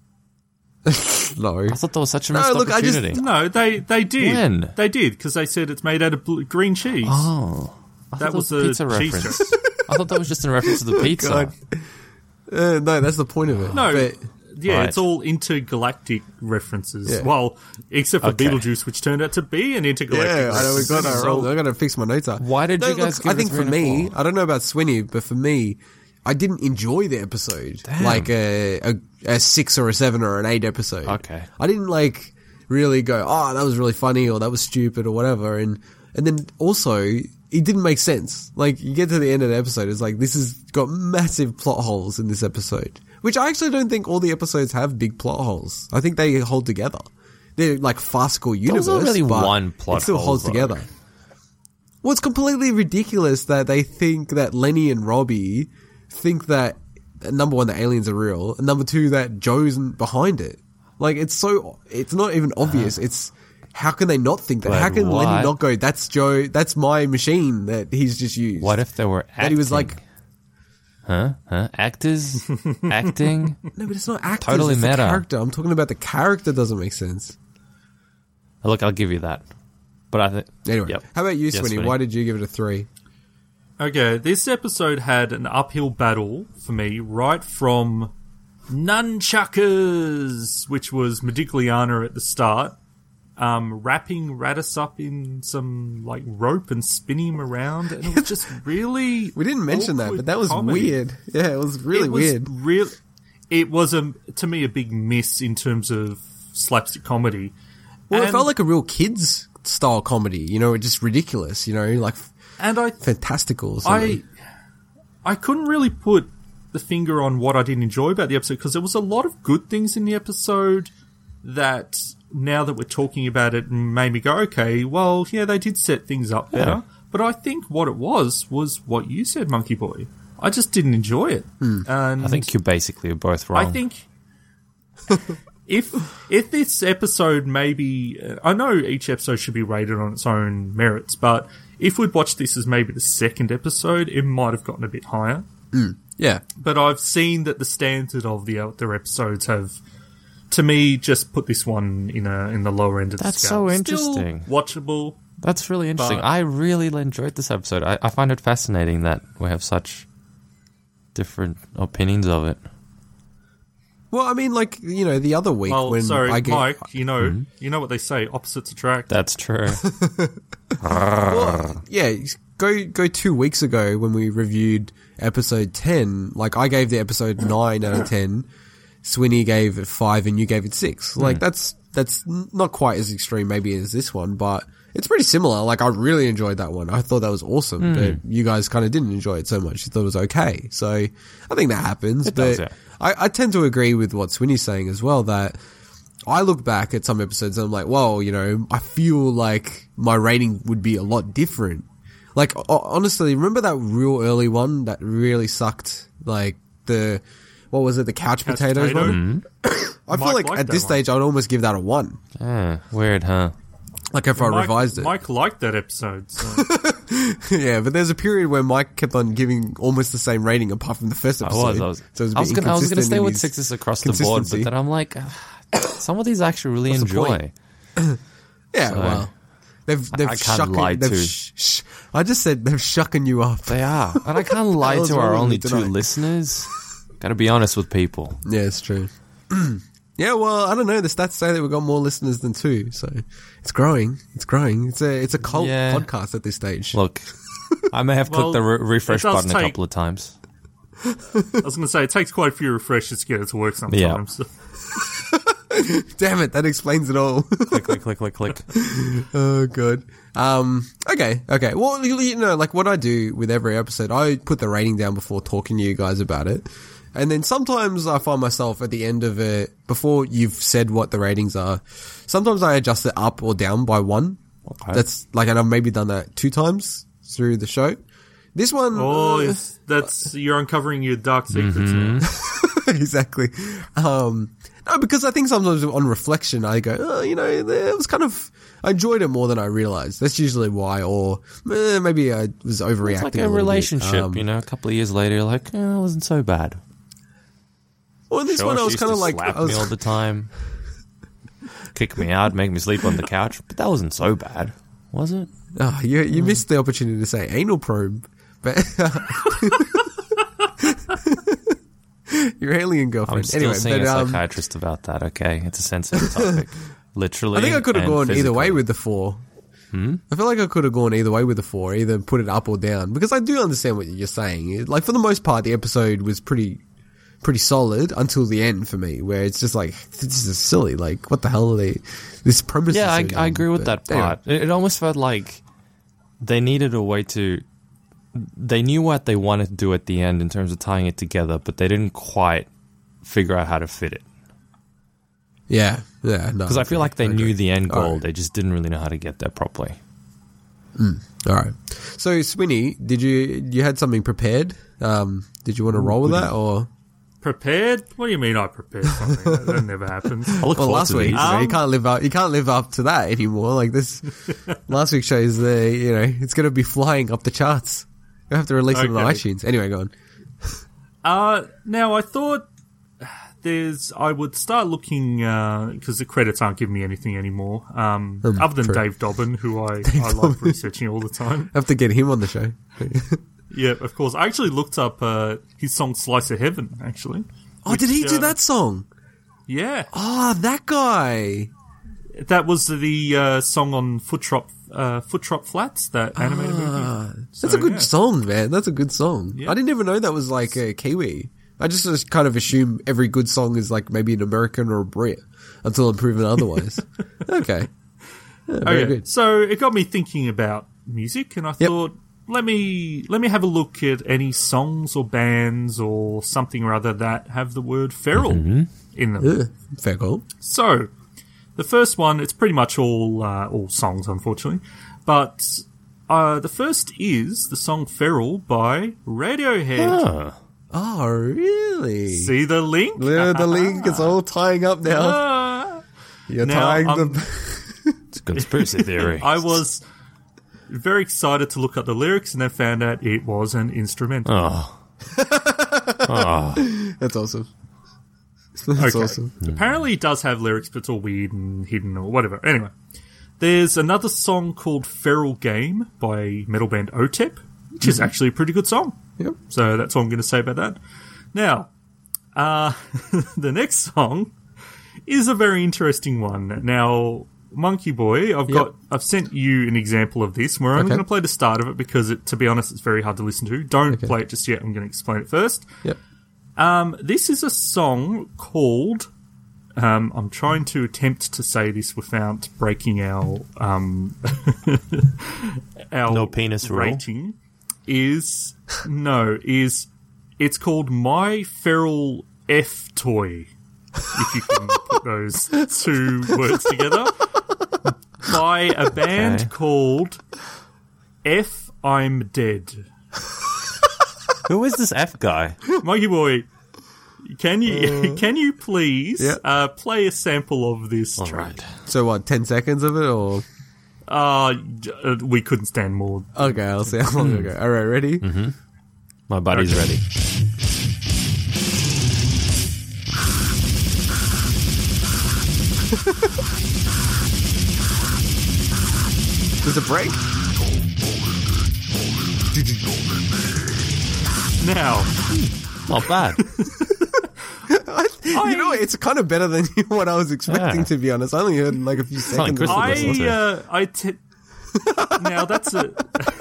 No. I thought that was such a missed opportunity. No, they did. When? They did, because they said it's made out of green cheese. Oh. That was a pizza reference. I thought that was just in reference to the pizza. No, that's the point of it. No. But... Yeah, right. It's all intergalactic references. Yeah. Well, except for Beetlejuice, which turned out to be an intergalactic reference. I know, we got that wrong. I got to fix my notes up. Why did you guys give I think it for 3 me, and a 4? I don't know about Swinny, but for me, I didn't enjoy the episode. Damn. Like a 6 or a 7 or an 8 episode. Okay. I didn't really go, oh, that was really funny or that was stupid or whatever. And then also, it didn't make sense. Like, you get to the end of the episode, it's like, this has got massive plot holes in this episode. Which I actually don't think all the episodes have big plot holes. I think they hold together. They're like farcical universe. There's not really but one plot it still hole, holds though. together. Well, it's completely ridiculous that they think that Lenny and Robbie think that, number one, the aliens are real, and number two, that Joe's behind it. Like, it's not even obvious. It's, how can they not think that? But How can what? Lenny not go, that's Joe, that's my machine that he's just used? What if they were acting? That he was like, Actors, acting. No, but it's not actors. Totally it's the meta. character. I'm talking about the character. Doesn't make sense. Look, I'll give you that. But I think Anyway, yep. how about you, Yes, Swinny? Swinny. Why did you give it a 3? Okay, this episode had an uphill battle for me right from Nunchuckers, which was Modigliana at the start, wrapping Raditz up in some like rope and spinning him around, and it was just really. We didn't mention that, awkward but that was comedy. weird. Yeah, it was really weird. It was to me a big miss in terms of slapstick comedy. Well, it And- felt like a real kids style comedy. You know, just ridiculous. You know, like and I fantastical. Or something. I couldn't really put the finger on what I didn't enjoy about the episode because there was a lot of good things in the episode that now that we're talking about it made me go, okay, well, yeah, they did set things up better. Yeah. But I think what it was what you said, Monkey Boy. I just didn't enjoy it. And I think you basically are both wrong. I think if this episode maybe... I know each episode should be rated on its own merits, but if we'd watched this as maybe the second episode, it might have gotten a bit higher. Yeah. But I've seen that the standard of the other episodes have, to me, just put this one in the lower end of That's the scale. so interesting. Still watchable. That's really interesting. But- I really enjoyed this episode. I find it fascinating that we have such different opinions of it. Well, I mean, like, you know, the other week Well, when sorry, I get... Mike, you know what they say, opposites attract. That's true. Yeah, go 2 weeks ago when we reviewed episode 10, like, I gave the episode 9 out of 10, Swinny gave it 5 and you gave it 6. Like, that's not quite as extreme maybe as this one, but it's pretty similar. Like, I really enjoyed that one. I thought that was awesome, but you guys kind of didn't enjoy it so much. You thought it was okay. So, I think that happens, It but does, yeah. I tend to agree with what Swinny's saying as well, that I look back at some episodes and I'm like, well, you know, I feel like my rating would be a lot different. Like, honestly, remember that real early one that really sucked? Like, what was it, the couch potatoes potato? one? I feel Mike like liked at this that one. stage I'd almost give that a 1. Weird, huh? Like if I revised it. Mike liked that episode. So. Yeah, but there's a period where Mike kept on giving almost the same rating apart from the first episode. I was. So it I was a bit gonna inconsistent stay in with his 6s across the board, but consistency. then I'm like, some of these I actually really What's the enjoy. point? Yeah, So, well, they've I can't lie to- I just said they've shucking you up. They are, and I can't lie That was to our wrong only with 2 tonight. listeners. Got to be honest with people. Yeah, it's true. Yeah, well, I don't know. The stats say that we've got more listeners than 2, so it's growing. It's growing. It's a cult Yeah. podcast at this stage. Look, I may have clicked the Well, refresh it does button a take- couple of times. I was going to say, it takes quite a few refreshes to get it to work sometimes. Damn it, that explains it all. Click, click, click, click, click. Oh, good. Okay. Well, you know, like what I do with every episode, I put the rating down before talking to you guys about it. And then sometimes I find myself at the end of it, before you've said what the ratings are, sometimes I adjust it up or down by 1. Okay. That's like, and I've maybe done that 2 times through the show. This one... Oh, you're uncovering your dark secrets now. Exactly. No, because I think sometimes on reflection, I go, oh, you know, it was kind of, I enjoyed it more than I realized. That's usually why, or maybe I was overreacting. It's like a a little relationship, bit. you know, a couple of years later, you're like, it wasn't so bad. Well, in this Sure, one, I she was used kind of to like, slap I was, me all the time, kick me out, make me sleep on the couch, but that wasn't so bad, was it? oh, you missed the opportunity to say anal probe, but your alien girlfriend. I'm still Anyway, seeing but, a psychiatrist about that, okay? It's a sensitive topic. Literally. I think I could have and gone either way physically. with the 4. I feel like I could have gone either way with the 4, either put it up or down, because I do understand what you're saying. Like, for the most part, the episode was pretty solid until the end for me, where it's just like, this is silly. Like, what the hell are they? This premise. Yeah, is so I dumb. agree with But that part. It almost felt like they needed a way to... They knew what they wanted to do at the end in terms of tying it together, but they didn't quite figure out how to fit it. Yeah, no. Because I feel like they knew the end goal, Alright. they just didn't really know how to get there properly. All right. So, Swinny, did you had something prepared? Did you want to roll with that, or? Prepared? What do you mean I prepared something? That never happens. I look Well, forward last to week, these. you know, you can't live up to that anymore. Like this, last week's show is it's going to be flying up the charts. You have to release it on Okay. iTunes. Anyway, go on. Now, I thought I would start looking, because the credits aren't giving me anything anymore, other than Dave Dobbin, who I like researching all the time. I have to get him on the show. Yeah, of course. I actually looked up his song Slice of Heaven, actually. Oh, did he do that song? Yeah. Oh, that guy. That was the song on Foot Trot Flats, that animated movie. That's a good song, man. That's a good song. Yeah. I didn't even know that was like a Kiwi. I just kind of assume every good song is like maybe an American or a Brit until I'm proven otherwise. Okay. Yeah, very good. So it got me thinking about music, and I thought, let me have a look at any songs or bands or something or other that have the word feral in them. Yeah, fair call. So the first one, it's pretty much all songs, unfortunately, but the first is the song "Feral" by Radiohead. Oh, really? See the link? Yeah, the link is all tying up now. You're tying them. It's a conspiracy theory. I was very excited to look up the lyrics and then found out it was an instrumental. That's awesome. That's awesome. Apparently it does have lyrics, but it's all weird and hidden or whatever. Anyway, there's another song called Feral Game by metal band OTEP, which is actually a pretty good song. Yep. So that's all I'm going to say about that. Now, the next song is a very interesting one. Now, Monkey Boy, I've sent you an example of this. We're only going to play the start of it because, to be honest, it's very hard to listen to. Don't play it just yet. I'm going to explain it first. Yep. This is a song called. I'm trying to attempt to say this without breaking our no penis rating. It's called My Feral F Toy. If you can put those two words together. By a band called F I'm Dead. Who is this F guy? Monkey Boy, can you please play a sample of this track? Right. So what, 10 seconds of it or? We couldn't stand more. Okay, I'll see how long ago. Alright, ready? Mm-hmm. My buddy's ready. Does it break? Now, not bad. You know, it's kind of better than what I was expecting, to be honest. I only heard like a few seconds. Now that's a.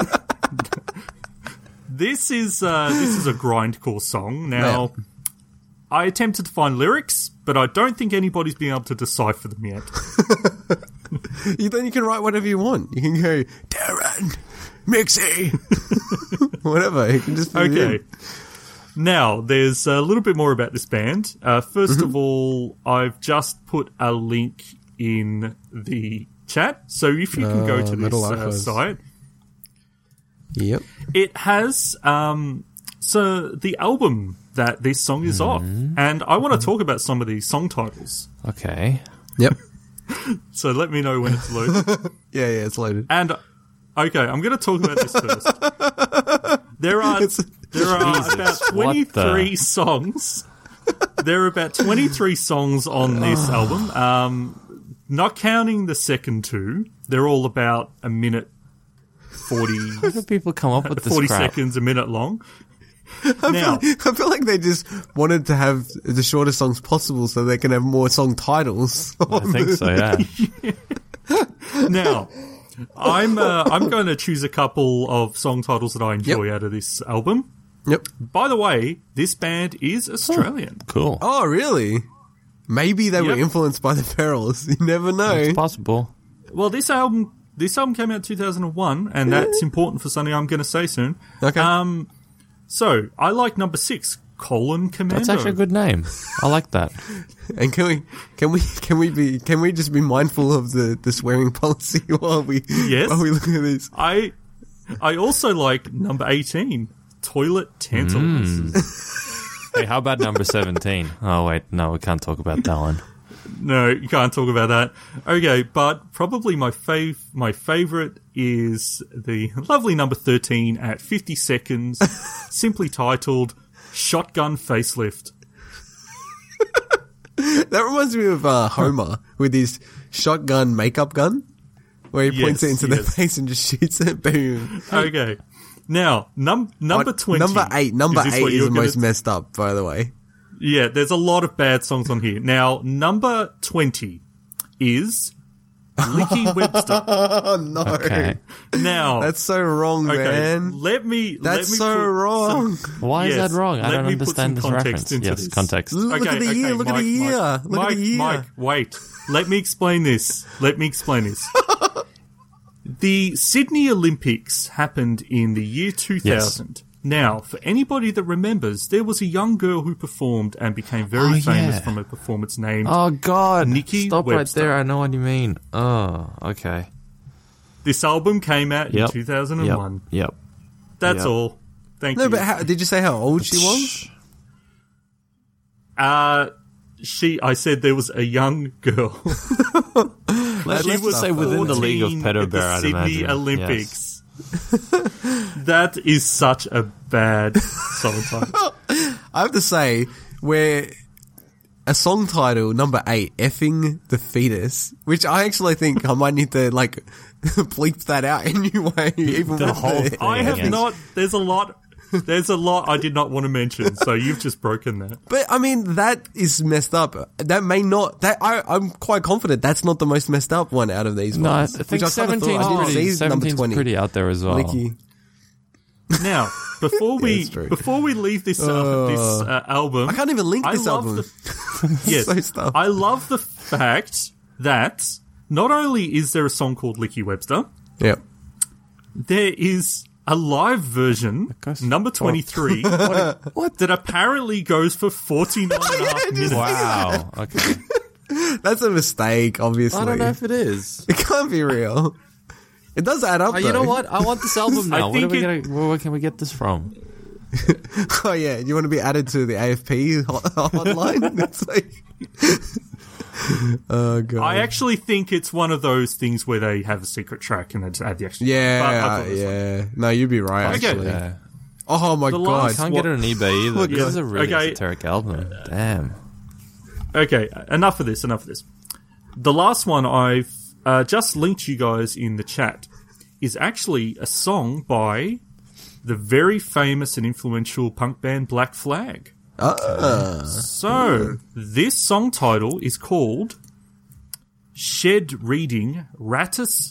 This is a grindcore song. Now, I attempted to find lyrics, but I don't think anybody's been able to decipher them yet. Then you can write whatever you want. You can go, Darren, Mixie, whatever. You can just put it in. Now, there's a little bit more about this band. First of all, I've just put a link in the chat, so if you can go to this site. Yep. It has so the album that this song is off, and I want to talk about some of these song titles. Okay. Yep. So let me know when it's loaded. Yeah, it's loaded. And okay, I'm going to talk about this first. There are about 23 songs. There are about 23 songs on this album. Not counting the second two, they're all about a minute 40. How do people come up with this 40 crap? seconds, a minute long. I feel like they just wanted to have the shortest songs possible so they can have more song titles. I think so, yeah. Now, I'm going to choose a couple of song titles that I enjoy out of this album. Yep. By the way, this band is Australian. Cool. Oh, really? Maybe they were influenced by the Ferals. You never know. It's possible. Well, this album came out in 2001, and that's important for something I'm going to say soon. Okay. So, I like number 6, Colon Commando. That's actually a good name. I like that. And can we just be mindful of the swearing policy while we look at this? I also like number 18, Toilet Tantalus. Hey, how about number 17? Oh, wait, no, we can't talk about that one. No, you can't talk about that. Okay, but probably my favorite is the lovely number 13 at 50 seconds, simply titled Shotgun Facelift. That reminds me of Homer with his shotgun makeup gun, where he points it into their face and just shoots it. Boom. Okay. Now, number 20. Number 8 is the most messed up, by the way. Yeah, there's a lot of bad songs on here. Now, number 20 is Licky Webster. Oh, no. Okay. Now, that's so wrong, man. That's so wrong. Why is that wrong? I don't understand this reference. This. Context. Look at the year. Look at the year. Look at the year. Mike, wait. Let me explain this. The Sydney Olympics happened in the year 2000. Yes. Now, for anybody that remembers, there was a young girl who performed and became very famous from a performance named Nikki Stop Webster. Right there, I know what you mean. Oh, okay. This album came out in 2001. Yep. That's all. Thank you. No, but did you say how old she was? I said there was a young girl. Let's was say within the league of pedo bear, I'd imagine. Sydney Olympics. Yes. That is such a bad song title. I have to say, where a song title, number 8, Effing the Fetus, which I actually think I might need to, like, bleep that out anyway. Even the with whole thing. I have not. There's a lot I did not want to mention, so you've just broken that. But, I mean, that is messed up. That may not... I'm quite confident that's not the most messed up one out of these ones. No, I think 17's pretty out there as well. Licky. Now, before we leave this album... I can't even link this album. Yes, so stuff. I love the fact that not only is there a song called Licky Webster, there is... a live version, number 23, that apparently goes for 49.5 minutes. Wow. Okay. That's a mistake, obviously. I don't know if it is. It can't be real. It does add up, though. You know what? I want this album now. Where can we get this from? Oh, yeah. You want to be added to the AFP hotline? It's like... Oh, God. I actually think it's one of those things where they have a secret track and they just add the extra. Yeah. No, you'd be right, actually. Yeah. Oh, my God. I can't get it on eBay either. This is a really esoteric album. Damn. Okay, enough of this. The last one I've just linked you guys in the chat is actually a song by the very famous and influential punk band Black Flag. So, this song title is called Shed Reading Rattus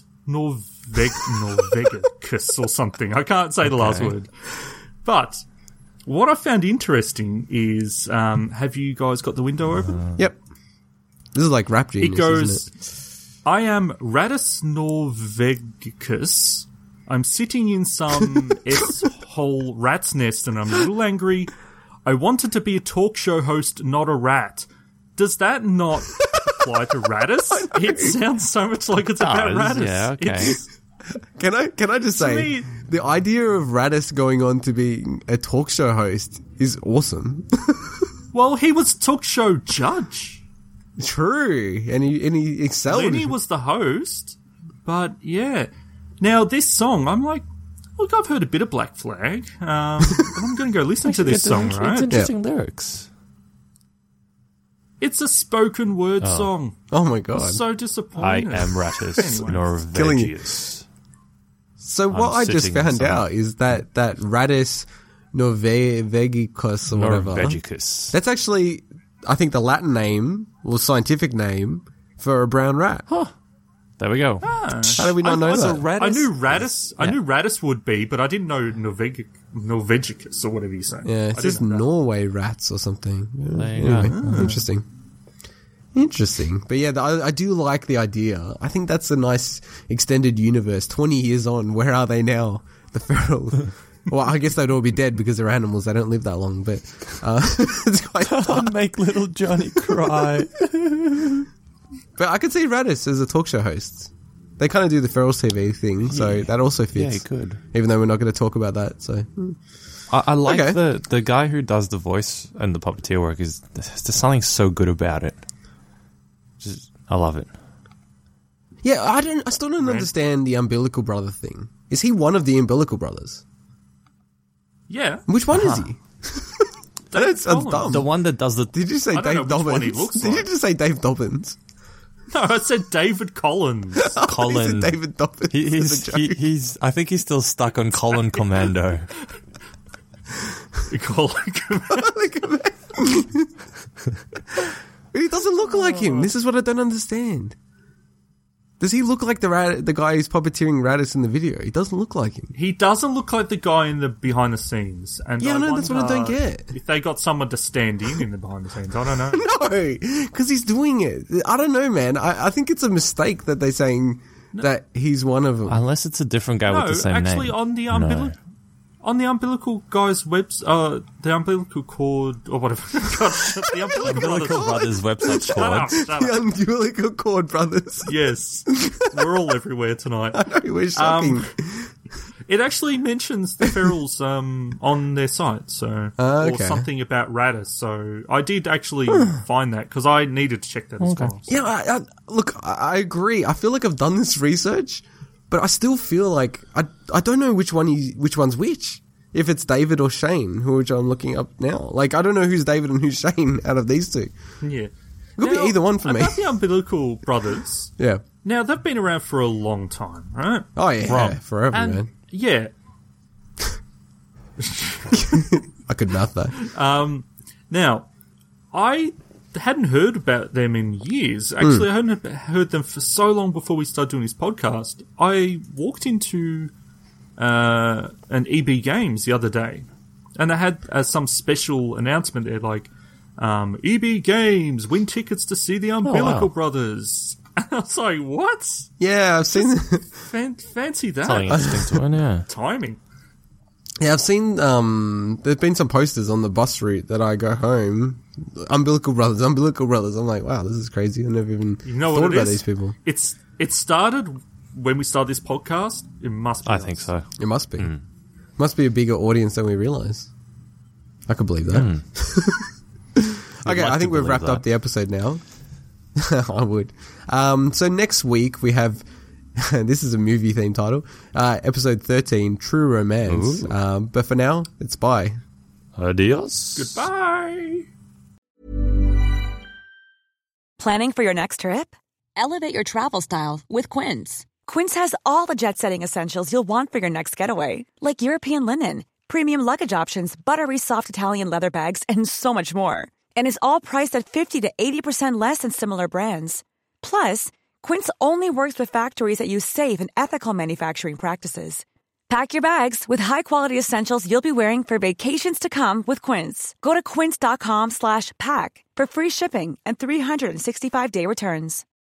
Norvegicus or something. I can't say the last word. But what I found interesting is, have you guys got the window open? Yep. This is like Rap Genius, it goes, isn't it? I am Rattus Norvegicus. I'm sitting in some S-hole rat's nest and I'm a little angry. I wanted to be a talk show host, not a rat. Does that not apply to Rattus? It sounds so much like it's about Rattus. Yeah, okay. Can I just say, the idea of Rattus going on to being a talk show host is awesome. Well, he was talk show judge. True, and he excelled. Lenny was the host, but yeah. Now this song, I'm like, look, I've heard a bit of Black Flag, but I'm going to go listen to this song, right? It's interesting lyrics. It's a spoken word song. Oh my God. I'm so disappointed. I am Rattus Norvegius. So what I just found out is that Rattus Norvegicus or whatever. Norvegicus. That's actually, I think, the Latin name or scientific name for a brown rat. Huh. There we go. How did we not know that? I knew Rattus. I knew Rattus would be, but I didn't know Norvegicus or whatever you say. Yeah, it's just Norway rats or something. Anyway, Interesting. But yeah, I do like the idea. I think that's a nice extended universe. 20 years on, where are they now? The feral. Well, I guess they'd all be dead because they're animals. They don't live that long, but it's quite Don't make little Johnny cry. But I could see Rattus as a talk show host. They kind of do the Ferals TV thing, so that also fits. Yeah, he could. Even though we're not going to talk about that, so... I like the guy who does the voice and the puppeteer work. There's something so good about it. I love it. Yeah, I still don't understand the umbilical brother thing. Is he one of the umbilical brothers? Yeah. Which one is he? That sounds dumb. The one that does the... Did you say I don't know Dave which one he Dobbins? looks Did you like. just say Dave Dobbins? No, I said David Collins. Colin. He said David Dobbins. He's I think he's still stuck on Colin Commando. Colin. He doesn't look like him. This is what I don't understand. Does he look like the guy who's puppeteering Raditz in the video? He doesn't look like him. He doesn't look like the guy in the behind the scenes. And Yeah, I no, that's what I don't wonder get. If they got someone to stand in the behind the scenes, I don't know. No, because he's doing it. I don't know, man. I think it's a mistake that they're saying that he's one of them. Unless it's a different guy No, with the same actually, name. on the umbilical guy's the umbilical cord or whatever. God, the Umbilical Brothers website Shut up, squad. shut up. The umbilical cord brothers. Yes, we're all everywhere tonight. We're shocking. It actually mentions the ferals on their site, so Okay. or something about Raditz. So I did actually find that because I needed to check that as well. So. Yeah, look, I agree. I feel like I've done this research, but I still feel like I don't know which one's which. If it's David or Shane, which I'm looking up now. Like, I don't know who's David and who's Shane out of these two. Yeah, Could be either one for me. About the umbilical brothers. Yeah. Now they've been around for a long time, right? Oh yeah, forever, And man. yeah, I could mouth that. now I hadn't heard about them in years. Actually, I hadn't heard them for so long before we started doing this podcast. I walked into an EB Games the other day, and they had some special announcement there, like EB Games win tickets to see the Umbilical Brothers. And I was like, what? Yeah, I've seen. Fancy that. Something interesting to it, yeah. Timing. Yeah, I've seen. There's been some posters on the bus route that I go home. Umbilical Brothers. I'm like, wow, this is crazy. I never even thought about these people. It started when we started this podcast. It must be. I think so. It must be. Must be a bigger audience than we realise. I could believe that. Okay, like I think to we've wrapped believe up the episode now. I would. So next week we have, this is a movie theme title, episode 13, True Romance. But for now, it's bye. Adios. Goodbye. Planning for your next trip? Elevate your travel style with Quince. Quince has all the jet-setting essentials you'll want for your next getaway, like European linen, premium luggage options, buttery soft Italian leather bags, and so much more. And is all priced at 50 to 80% less than similar brands. Plus, Quince only works with factories that use safe and ethical manufacturing practices. Pack your bags with high-quality essentials you'll be wearing for vacations to come with Quince. Go to quince.com/pack for free shipping and 365-day returns.